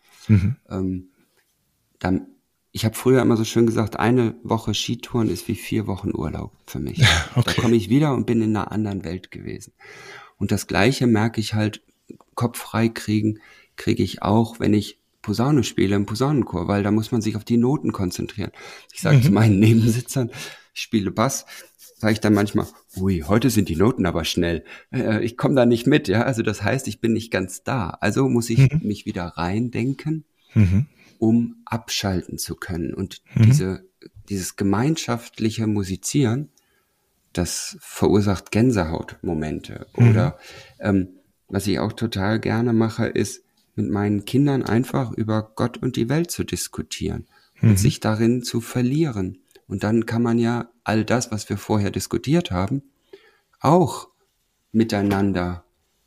Ich habe früher immer so schön gesagt, 1 Woche Skitouren ist wie 4 Wochen Urlaub für mich. Okay. Da komme ich wieder und bin in einer anderen Welt gewesen. Und das Gleiche merke ich halt, Kopf frei kriege ich auch, wenn ich Posaune spiele im Posaunenchor, weil da muss man sich auf die Noten konzentrieren. Ich sage zu meinen Nebensitzern, ich spiele Bass, sage ich dann manchmal, ui, heute sind die Noten aber schnell. Ich komme da nicht mit, ja. Also das heißt, ich bin nicht ganz da. Also muss ich mich wieder reindenken, um abschalten zu können. Und dieses gemeinschaftliche Musizieren, das verursacht Gänsehautmomente. Oder was ich auch total gerne mache, ist, mit meinen Kindern einfach über Gott und die Welt zu diskutieren und sich darin zu verlieren. Und dann kann man ja all das, was wir vorher diskutiert haben, auch miteinander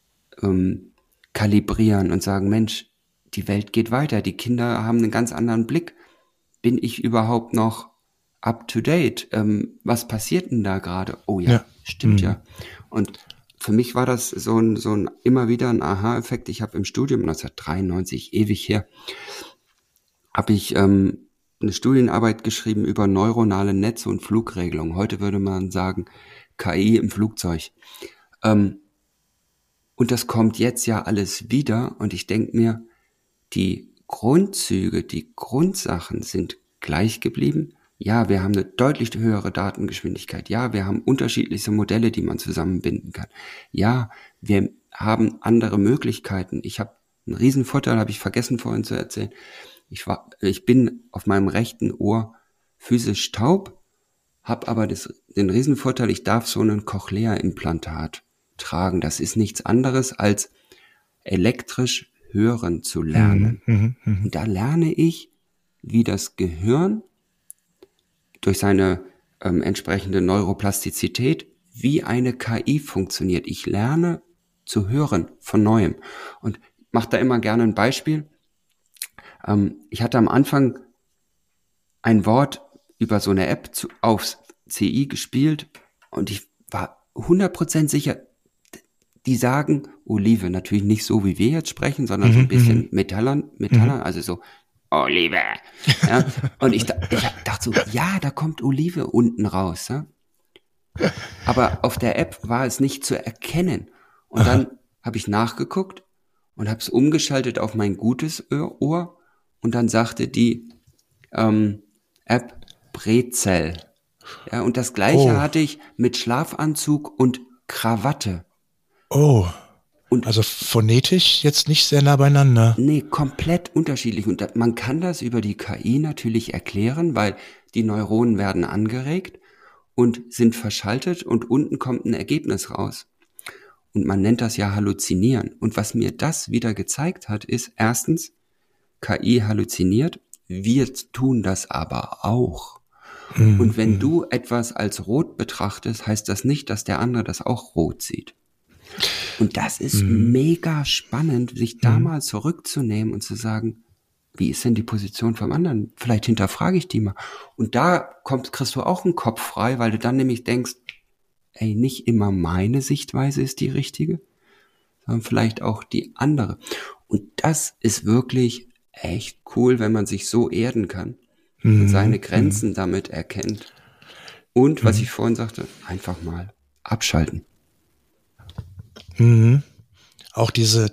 kalibrieren und sagen, Mensch, die Welt geht weiter, die Kinder haben einen ganz anderen Blick. Bin ich überhaupt noch up to date? Was passiert denn da gerade? Oh ja, stimmt ja. Und für mich war das so ein immer wieder ein Aha-Effekt. Ich habe im Studium 1993, ewig her, habe ich eine Studienarbeit geschrieben über neuronale Netze und Flugregelung. Heute würde man sagen KI im Flugzeug. Und das kommt jetzt ja alles wieder. Und ich denke mir, die Grundzüge, die Grundsachen sind gleich geblieben. Ja, wir haben eine deutlich höhere Datengeschwindigkeit. Ja, wir haben unterschiedliche Modelle, die man zusammenbinden kann. Ja, wir haben andere Möglichkeiten. Ich habe einen riesen Vorteil, habe ich vergessen vorhin zu erzählen. Ich bin auf meinem rechten Ohr physisch taub, habe aber den riesen Vorteil, ich darf so einen Cochlea-Implantat tragen. Das ist nichts anderes als elektrisch hören zu lernen. Und da lerne ich, wie das Gehirn durch seine entsprechende Neuroplastizität, wie eine KI funktioniert. Ich lerne zu hören von Neuem. Und mache da immer gerne ein Beispiel. Ich hatte am Anfang ein Wort über so eine App aufs CI gespielt und ich war 100% sicher, die sagen Olive, natürlich nicht so, wie wir jetzt sprechen, sondern so ein bisschen Metallern, also so Olive. Ja? Und ich dachte so, ja, da kommt Olive unten raus. Ja? Aber auf der App war es nicht zu erkennen. Und dann habe ich nachgeguckt und habe es umgeschaltet auf mein gutes Ohr und dann sagte die App Brezel. Ja, und das Gleiche hatte ich mit Schlafanzug und Krawatte. Oh, Und also phonetisch jetzt nicht sehr nah beieinander. nee, komplett unterschiedlich. Und man kann das über die KI natürlich erklären, weil die Neuronen werden angeregt und sind verschaltet und unten kommt ein Ergebnis raus. Und man nennt das ja Halluzinieren. Und was mir das wieder gezeigt hat, ist erstens, KI halluziniert, wir tun das aber auch. Und wenn du etwas als rot betrachtest, heißt das nicht, dass der andere das auch rot sieht. Und das ist mega spannend, sich da mal zurückzunehmen und zu sagen, wie ist denn die Position vom anderen? Vielleicht hinterfrage ich die mal. Und da kriegst du auch einen Kopf frei, weil du dann nämlich denkst, ey, nicht immer meine Sichtweise ist die richtige, sondern vielleicht auch die andere. Und das ist wirklich echt cool, wenn man sich so erden kann und seine Grenzen damit erkennt. Und, was ich vorhin sagte, einfach mal abschalten. Auch diese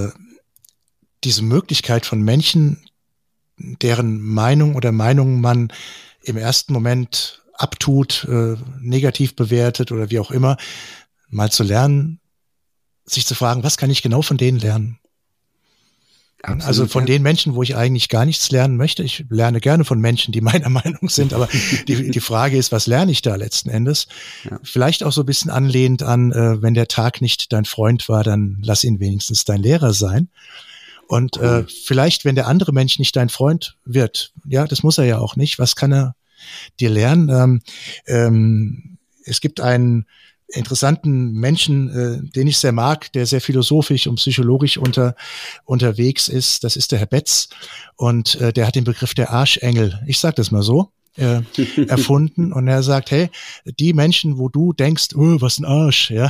Möglichkeit von Menschen, deren Meinung oder Meinungen man im ersten Moment abtut, negativ bewertet oder wie auch immer, mal zu lernen, sich zu fragen, was kann ich genau von denen lernen? Absolut, also von den Menschen, wo ich eigentlich gar nichts lernen möchte. Ich lerne gerne von Menschen, die meiner Meinung sind, aber die Frage ist, was lerne ich da letzten Endes? Ja. Vielleicht auch so ein bisschen anlehnend an, wenn der Tag nicht dein Freund war, dann lass ihn wenigstens dein Lehrer sein. Und vielleicht, wenn der andere Mensch nicht dein Freund wird, ja, das muss er ja auch nicht, was kann er dir lernen? Es gibt einen interessanten Menschen, den ich sehr mag, der sehr philosophisch und psychologisch unterwegs ist. Das ist der Herr Betz. Und der hat den Begriff der Arschengel, ich sag das mal so, erfunden. Und er sagt, hey, die Menschen, wo du denkst, oh, was ein Arsch, ja,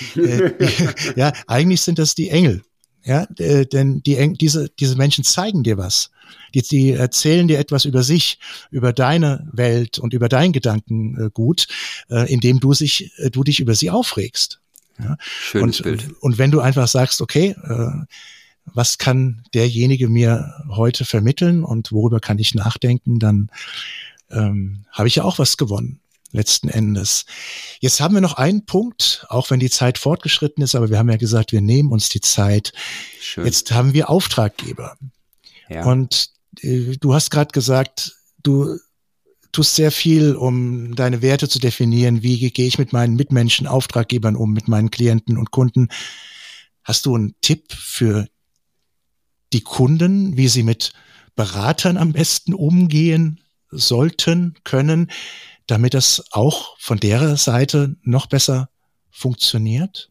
ja, eigentlich sind das die Engel. Ja, denn diese Menschen zeigen dir was. Die erzählen dir etwas über sich, über deine Welt und über dein Gedankengut, indem du dich über sie aufregst. Ja? Schönes Bild. Und wenn du einfach sagst, okay, was kann derjenige mir heute vermitteln und worüber kann ich nachdenken, dann habe ich ja auch was gewonnen. Letzten Endes. Jetzt haben wir noch einen Punkt, auch wenn die Zeit fortgeschritten ist, aber wir haben ja gesagt, wir nehmen uns die Zeit. Schön. Jetzt haben wir Auftraggeber. Ja. Und du hast gerade gesagt, du tust sehr viel, um deine Werte zu definieren. Wie gehe ich mit meinen Mitmenschen, Auftraggebern um, mit meinen Klienten und Kunden? Hast du einen Tipp für die Kunden, wie sie mit Beratern am besten umgehen sollten, können, damit das auch von der Seite noch besser funktioniert?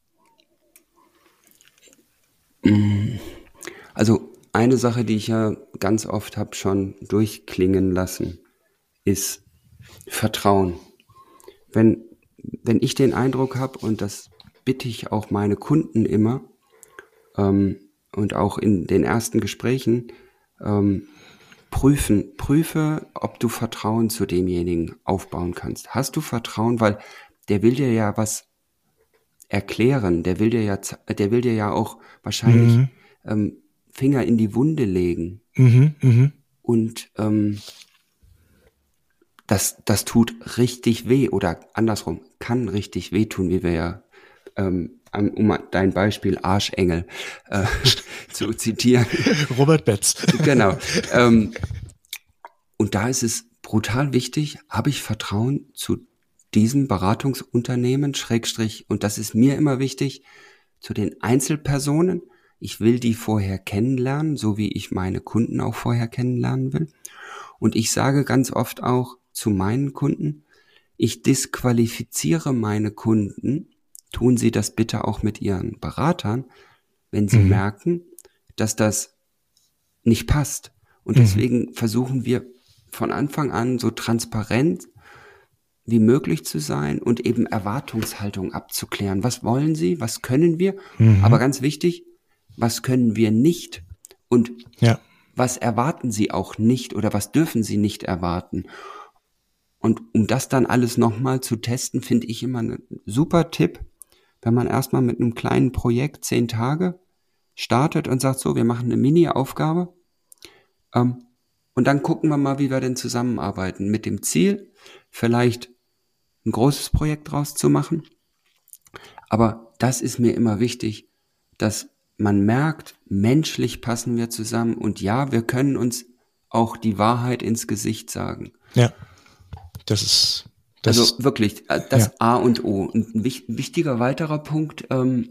Also eine Sache, die ich ja ganz oft habe schon durchklingen lassen, ist Vertrauen. Wenn ich den Eindruck habe, und das bitte ich auch meine Kunden immer, und auch in den ersten Gesprächen, prüfe, ob du Vertrauen zu demjenigen aufbauen kannst. Hast du Vertrauen, weil der will dir ja was erklären, der will dir ja auch wahrscheinlich Finger in die Wunde legen. Und das tut richtig weh oder andersrum, kann richtig wehtun, wie wir ja um dein Beispiel Arschengel zu zitieren. Robert Betz. Genau. Und da ist es brutal wichtig, habe ich Vertrauen zu diesem Beratungsunternehmen, und das ist mir immer wichtig, zu den Einzelpersonen. Ich will die vorher kennenlernen, so wie ich meine Kunden auch vorher kennenlernen will. Und ich sage ganz oft auch zu meinen Kunden, ich disqualifiziere meine Kunden, tun Sie das bitte auch mit Ihren Beratern, wenn Sie merken, dass das nicht passt. Und deswegen versuchen wir von Anfang an so transparent wie möglich zu sein und eben Erwartungshaltung abzuklären. Was wollen Sie? Was können wir? Aber ganz wichtig, was können wir nicht? Und was erwarten Sie auch nicht oder was dürfen Sie nicht erwarten? Und um das dann alles nochmal zu testen, finde ich immer einen super Tipp, wenn man erstmal mit einem kleinen Projekt 10 Tage startet und sagt so, wir machen eine Mini-Aufgabe und dann gucken wir mal, wie wir denn zusammenarbeiten. Mit dem Ziel, vielleicht ein großes Projekt draus zu machen. Aber das ist mir immer wichtig, dass man merkt, menschlich passen wir zusammen und ja, wir können uns auch die Wahrheit ins Gesicht sagen. Ja, das ist... Also wirklich, das A und O. Und ein wichtiger weiterer Punkt,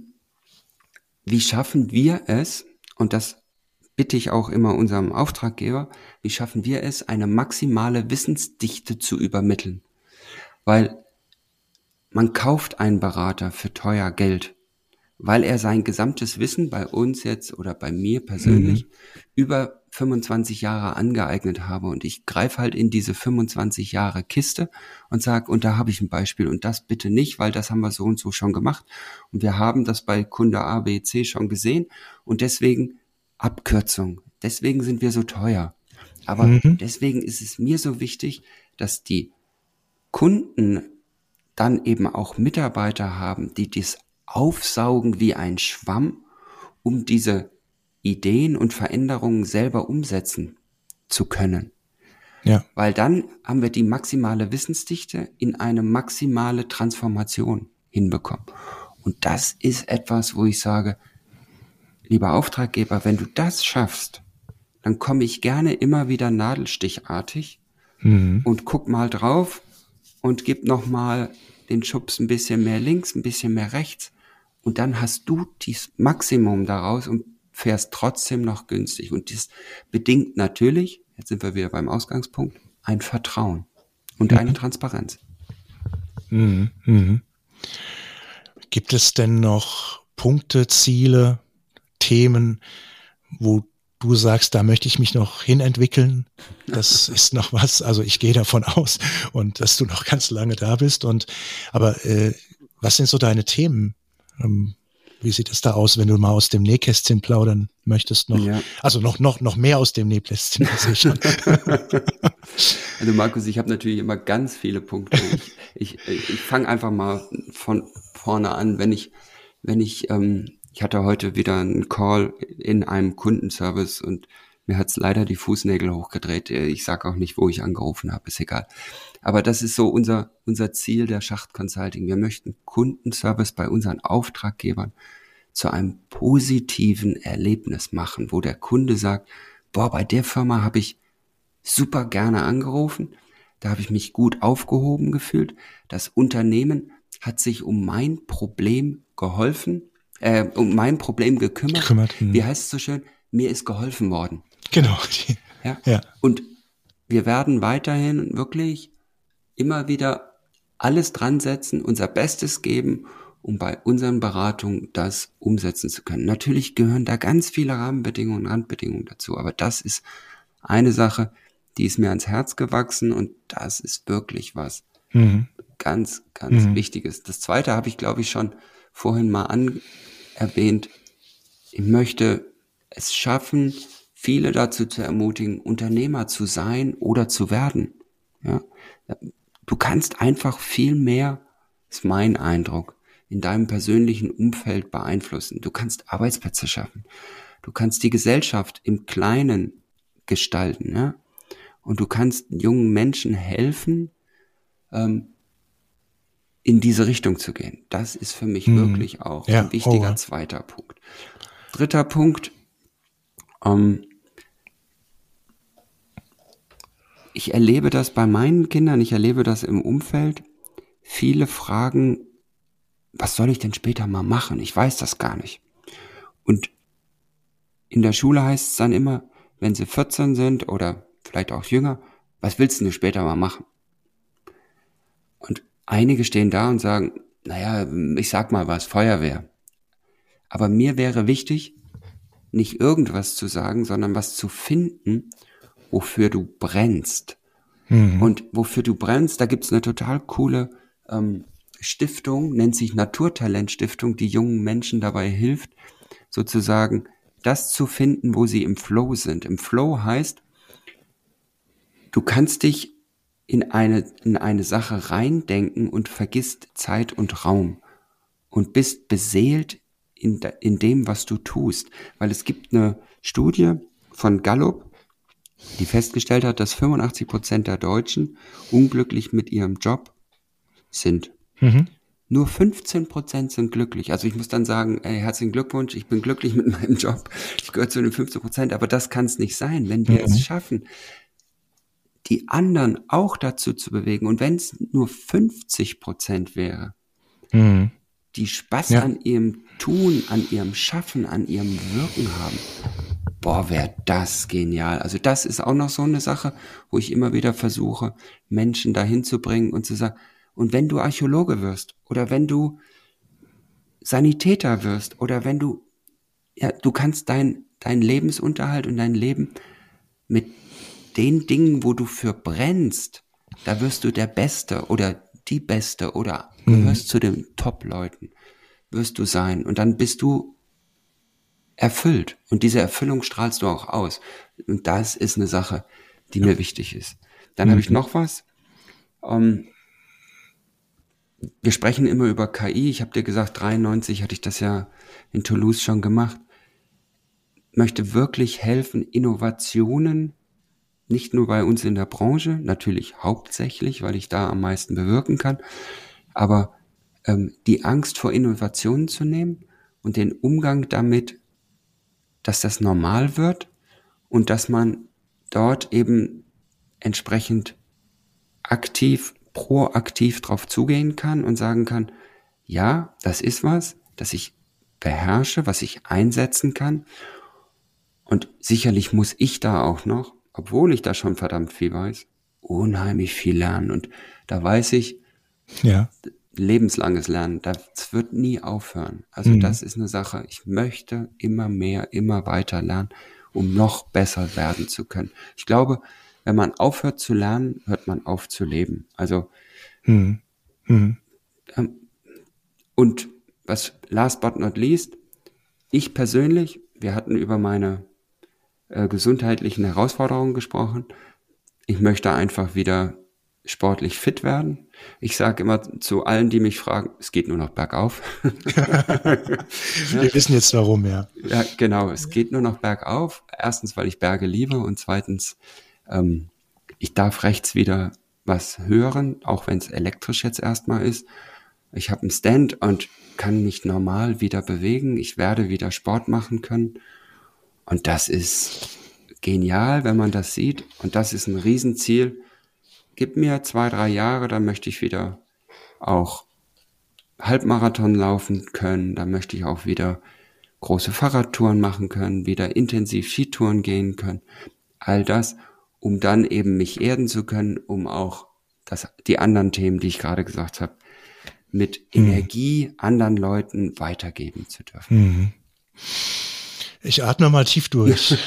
wie schaffen wir es, und das bitte ich auch immer unserem Auftraggeber, wie schaffen wir es, eine maximale Wissensdichte zu übermitteln? Weil man kauft einen Berater für teuer Geld, weil er sein gesamtes Wissen bei uns jetzt oder bei mir persönlich über 25 Jahre angeeignet habe und ich greife halt in diese 25 Jahre Kiste und sage, und da habe ich ein Beispiel und das bitte nicht, weil das haben wir so und so schon gemacht und wir haben das bei Kunde A, B, C schon gesehen und deswegen Abkürzung, deswegen sind wir so teuer. Aber deswegen ist es mir so wichtig, dass die Kunden dann eben auch Mitarbeiter haben, die das aufsaugen wie ein Schwamm, um diese Ideen und Veränderungen selber umsetzen zu können. Ja. Weil dann haben wir die maximale Wissensdichte in eine maximale Transformation hinbekommen. Und das ist etwas, wo ich sage, lieber Auftraggeber, wenn du das schaffst, dann komme ich gerne immer wieder nadelstichartig und guck mal drauf und gib nochmal den Schubs ein bisschen mehr links, ein bisschen mehr rechts. Und dann hast du das Maximum daraus und fährst trotzdem noch günstig. Und das bedingt natürlich, jetzt sind wir wieder beim Ausgangspunkt, ein Vertrauen und eine Transparenz. Gibt es denn noch Punkte, Ziele, Themen, wo du sagst, da möchte ich mich noch hinentwickeln? Das ist noch was, also ich gehe davon aus und dass du noch ganz lange da bist. Aber was sind so deine Themen? Wie sieht es da aus, wenn du mal aus dem Nähkästchen plaudern möchtest noch? Ja. Also noch mehr aus dem Nähkästchen. Also Markus, ich habe natürlich immer ganz viele Punkte. Ich fange einfach mal von vorne an. Wenn ich hatte heute wieder einen Call in einem Kundenservice und mir hat's leider die Fußnägel hochgedreht. Ich sage auch nicht, wo ich angerufen habe, ist egal. Aber das ist so unser Ziel der Schacht Consulting. Wir möchten Kundenservice bei unseren Auftraggebern zu einem positiven Erlebnis machen, wo der Kunde sagt, boah, bei der Firma habe ich super gerne angerufen, da habe ich mich gut aufgehoben gefühlt. Das Unternehmen hat sich um mein Problem gekümmert. Wie heißt es so schön? Mir ist geholfen worden. Genau. Ja. Und wir werden weiterhin wirklich immer wieder alles dran setzen, unser Bestes geben, um bei unseren Beratungen das umsetzen zu können. Natürlich gehören da ganz viele Rahmenbedingungen und Randbedingungen dazu, aber das ist eine Sache, die ist mir ans Herz gewachsen und das ist wirklich was ganz, ganz Wichtiges. Das Zweite habe ich, glaube ich, schon vorhin mal erwähnt. Ich möchte es schaffen, viele dazu zu ermutigen, Unternehmer zu sein oder zu werden. Ja? Du kannst einfach viel mehr, ist mein Eindruck, in deinem persönlichen Umfeld beeinflussen. Du kannst Arbeitsplätze schaffen. Du kannst die Gesellschaft im Kleinen gestalten. Ja? Und du kannst jungen Menschen helfen, in diese Richtung zu gehen. Das ist für mich wirklich auch ein wichtiger zweiter Punkt. Dritter Punkt, ich erlebe das bei meinen Kindern, ich erlebe das im Umfeld. Viele fragen, was soll ich denn später mal machen? Ich weiß das gar nicht. Und in der Schule heißt es dann immer, wenn sie 14 sind oder vielleicht auch jünger, was willst du später mal machen? Und einige stehen da und sagen, naja, ich sag mal was, Feuerwehr. Aber mir wäre wichtig, nicht irgendwas zu sagen, sondern was zu finden, wofür du brennst. Und wofür du brennst, da gibt's eine total coole Stiftung, nennt sich Naturtalent-Stiftung, die jungen Menschen dabei hilft, sozusagen das zu finden, wo sie im Flow sind. Im Flow heißt, du kannst dich in eine Sache reindenken und vergisst Zeit und Raum und bist beseelt in dem, was du tust. Weil es gibt eine Studie von Gallup, die festgestellt hat, dass 85% der Deutschen unglücklich mit ihrem Job sind. Mhm. Nur 15% sind glücklich. Also ich muss dann sagen, herzlichen Glückwunsch, ich bin glücklich mit meinem Job. Ich gehöre zu den 15%, aber das kann es nicht sein, wenn wir es schaffen, die anderen auch dazu zu bewegen. Und wenn es nur 50% wäre, die Spaß an ihrem Tun, an ihrem Schaffen, an ihrem Wirken haben, boah, wäre das genial. Also das ist auch noch so eine Sache, wo ich immer wieder versuche, Menschen dahin zu bringen und zu sagen, und wenn du Archäologe wirst oder wenn du Sanitäter wirst oder wenn du, ja, du kannst dein Lebensunterhalt und dein Leben mit den Dingen, wo du für brennst, da wirst du der Beste oder die Beste oder gehörst zu den Top-Leuten, wirst du sein. Und dann bist du erfüllt. Und diese Erfüllung strahlst du auch aus. Und das ist eine Sache, die mir wichtig ist. Dann habe ich noch was. Wir sprechen immer über KI. Ich habe dir gesagt, 93 hatte ich das ja in Toulouse schon gemacht. Möchte wirklich helfen, Innovationen, nicht nur bei uns in der Branche, natürlich hauptsächlich, weil ich da am meisten bewirken kann, aber die Angst vor Innovationen zu nehmen und den Umgang damit, dass das normal wird und dass man dort eben entsprechend proaktiv drauf zugehen kann und sagen kann, ja, das ist was, das ich beherrsche, was ich einsetzen kann. Und sicherlich muss ich da auch noch, obwohl ich da schon verdammt viel weiß, unheimlich viel lernen. Und da weiß ich, lebenslanges Lernen, das wird nie aufhören. Also das ist eine Sache, ich möchte immer mehr, immer weiter lernen, um noch besser werden zu können. Ich glaube, wenn man aufhört zu lernen, hört man auf zu leben. Also und was last but not least, ich persönlich, wir hatten über meine gesundheitlichen Herausforderungen gesprochen. Ich möchte einfach wieder sportlich fit werden. Ich sage immer zu allen, die mich fragen, es geht nur noch bergauf. Wir wissen jetzt warum, ja. Ja, genau, es geht nur noch bergauf. Erstens, weil ich Berge liebe und zweitens, ich darf rechts wieder was hören, auch wenn es elektrisch jetzt erstmal ist. Ich habe einen Stand und kann mich normal wieder bewegen. Ich werde wieder Sport machen können. Und das ist genial, wenn man das sieht. Und das ist ein Riesenziel. Gib mir 2-3 Jahre, dann möchte ich wieder auch Halbmarathon laufen können. Dann möchte ich auch wieder große Fahrradtouren machen können, wieder intensiv Skitouren gehen können. All das, um dann eben mich erden zu können, um auch die anderen Themen, die ich gerade gesagt habe, mit Energie anderen Leuten weitergeben zu dürfen. Ich atme mal tief durch.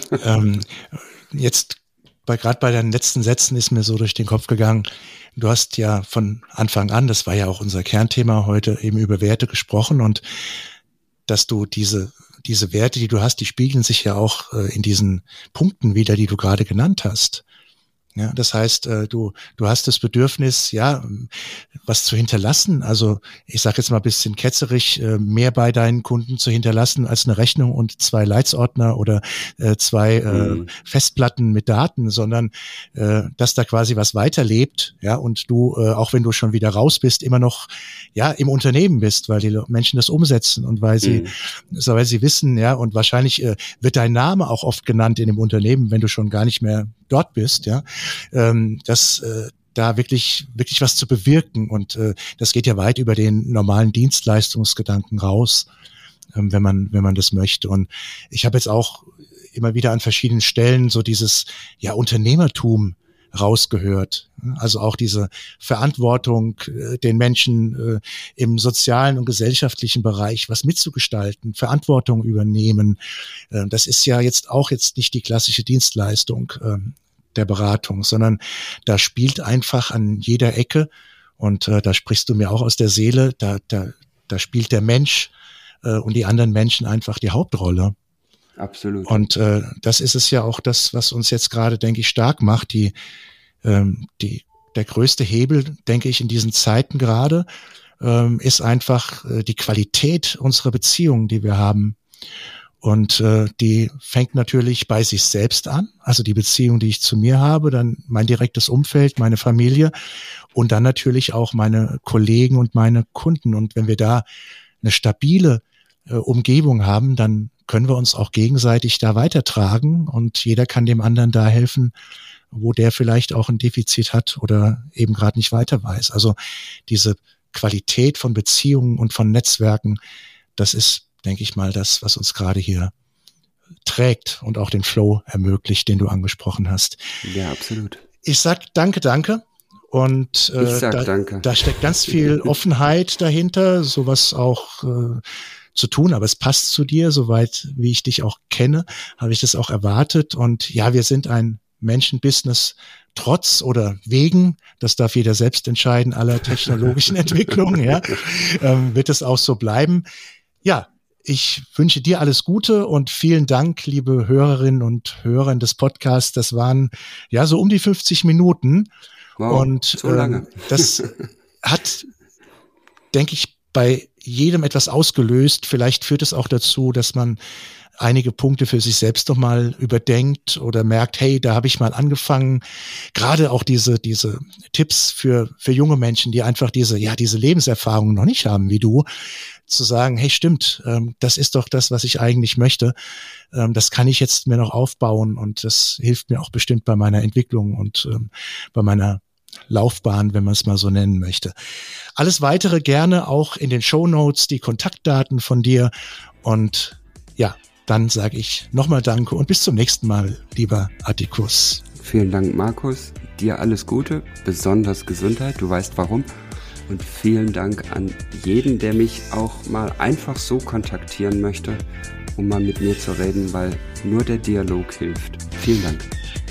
Jetzt gerade bei deinen letzten Sätzen ist mir so durch den Kopf gegangen, du hast ja von Anfang an, das war ja auch unser Kernthema heute, eben über Werte gesprochen und dass du diese Werte, die du hast, die spiegeln sich ja auch in diesen Punkten wieder, die du gerade genannt hast. Ja, das heißt, du hast das Bedürfnis, ja, was zu hinterlassen. Also ich sage jetzt mal ein bisschen ketzerig, mehr bei deinen Kunden zu hinterlassen als eine Rechnung und 2 Leitsordner oder 2 Festplatten mit Daten, sondern dass da quasi was weiterlebt, ja, und du, auch wenn du schon wieder raus bist, immer noch ja im Unternehmen bist, weil die Menschen das umsetzen und weil sie wissen, ja, und wahrscheinlich wird dein Name auch oft genannt in dem Unternehmen, wenn du schon gar nicht mehr dort bist, ja, dass da wirklich was zu bewirken und das geht ja weit über den normalen Dienstleistungsgedanken raus, wenn man das möchte. Und ich habe jetzt auch immer wieder an verschiedenen Stellen so dieses Unternehmertum rausgehört. Also auch diese Verantwortung, den Menschen im sozialen und gesellschaftlichen Bereich was mitzugestalten, Verantwortung übernehmen. Das ist ja jetzt nicht die klassische Dienstleistung der Beratung, sondern da spielt einfach an jeder Ecke, und da sprichst du mir auch aus der Seele, da spielt der Mensch und die anderen Menschen einfach die Hauptrolle. Absolut. Und das ist es ja auch das, was uns jetzt gerade, denke ich, stark macht, die der größte Hebel, denke ich, in diesen Zeiten gerade, ist einfach die Qualität unserer Beziehungen, die wir haben. Und die fängt natürlich bei sich selbst an, also die Beziehung, die ich zu mir habe, dann mein direktes Umfeld, meine Familie und dann natürlich auch meine Kollegen und meine Kunden. Und wenn wir da eine stabile Umgebung haben, dann können wir uns auch gegenseitig da weitertragen und jeder kann dem anderen da helfen, wo der vielleicht auch ein Defizit hat oder eben gerade nicht weiter weiß. Also diese Qualität von Beziehungen und von Netzwerken, das ist, denke ich mal, das, was uns gerade hier trägt und auch den Flow ermöglicht, den du angesprochen hast. Ja, absolut. Ich sag danke. Und danke. Da steckt ganz viel Offenheit dahinter, sowas auch zu tun, aber es passt zu dir, soweit wie ich dich auch kenne, habe ich das auch erwartet. Und ja, wir sind ein Menschenbusiness trotz oder wegen, das darf jeder selbst entscheiden, aller technologischen Entwicklungen, ja, wird es auch so bleiben. Ja, ich wünsche dir alles Gute und vielen Dank, liebe Hörerinnen und Hörer des Podcasts. Das waren ja so um die 50 Minuten. Wow, und so lange. Das hat, denke ich, bei jedem etwas ausgelöst. Vielleicht führt es auch dazu, dass man einige Punkte für sich selbst noch mal überdenkt oder merkt, hey, da habe ich mal angefangen. Gerade auch diese Tipps für junge Menschen, die einfach diese Lebenserfahrung noch nicht haben wie du, zu sagen, hey, stimmt, das ist doch das, was ich eigentlich möchte. Das kann ich jetzt mir noch aufbauen und das hilft mir auch bestimmt bei meiner Entwicklung und bei meiner Laufbahn, wenn man es mal so nennen möchte. Alles Weitere gerne auch in den Shownotes, die Kontaktdaten von dir und ja, dann sage ich nochmal Danke und bis zum nächsten Mal, lieber Atticus. Vielen Dank, Markus. Dir alles Gute, besonders Gesundheit. Du weißt warum. Und vielen Dank an jeden, der mich auch mal einfach so kontaktieren möchte, um mal mit mir zu reden, weil nur der Dialog hilft. Vielen Dank.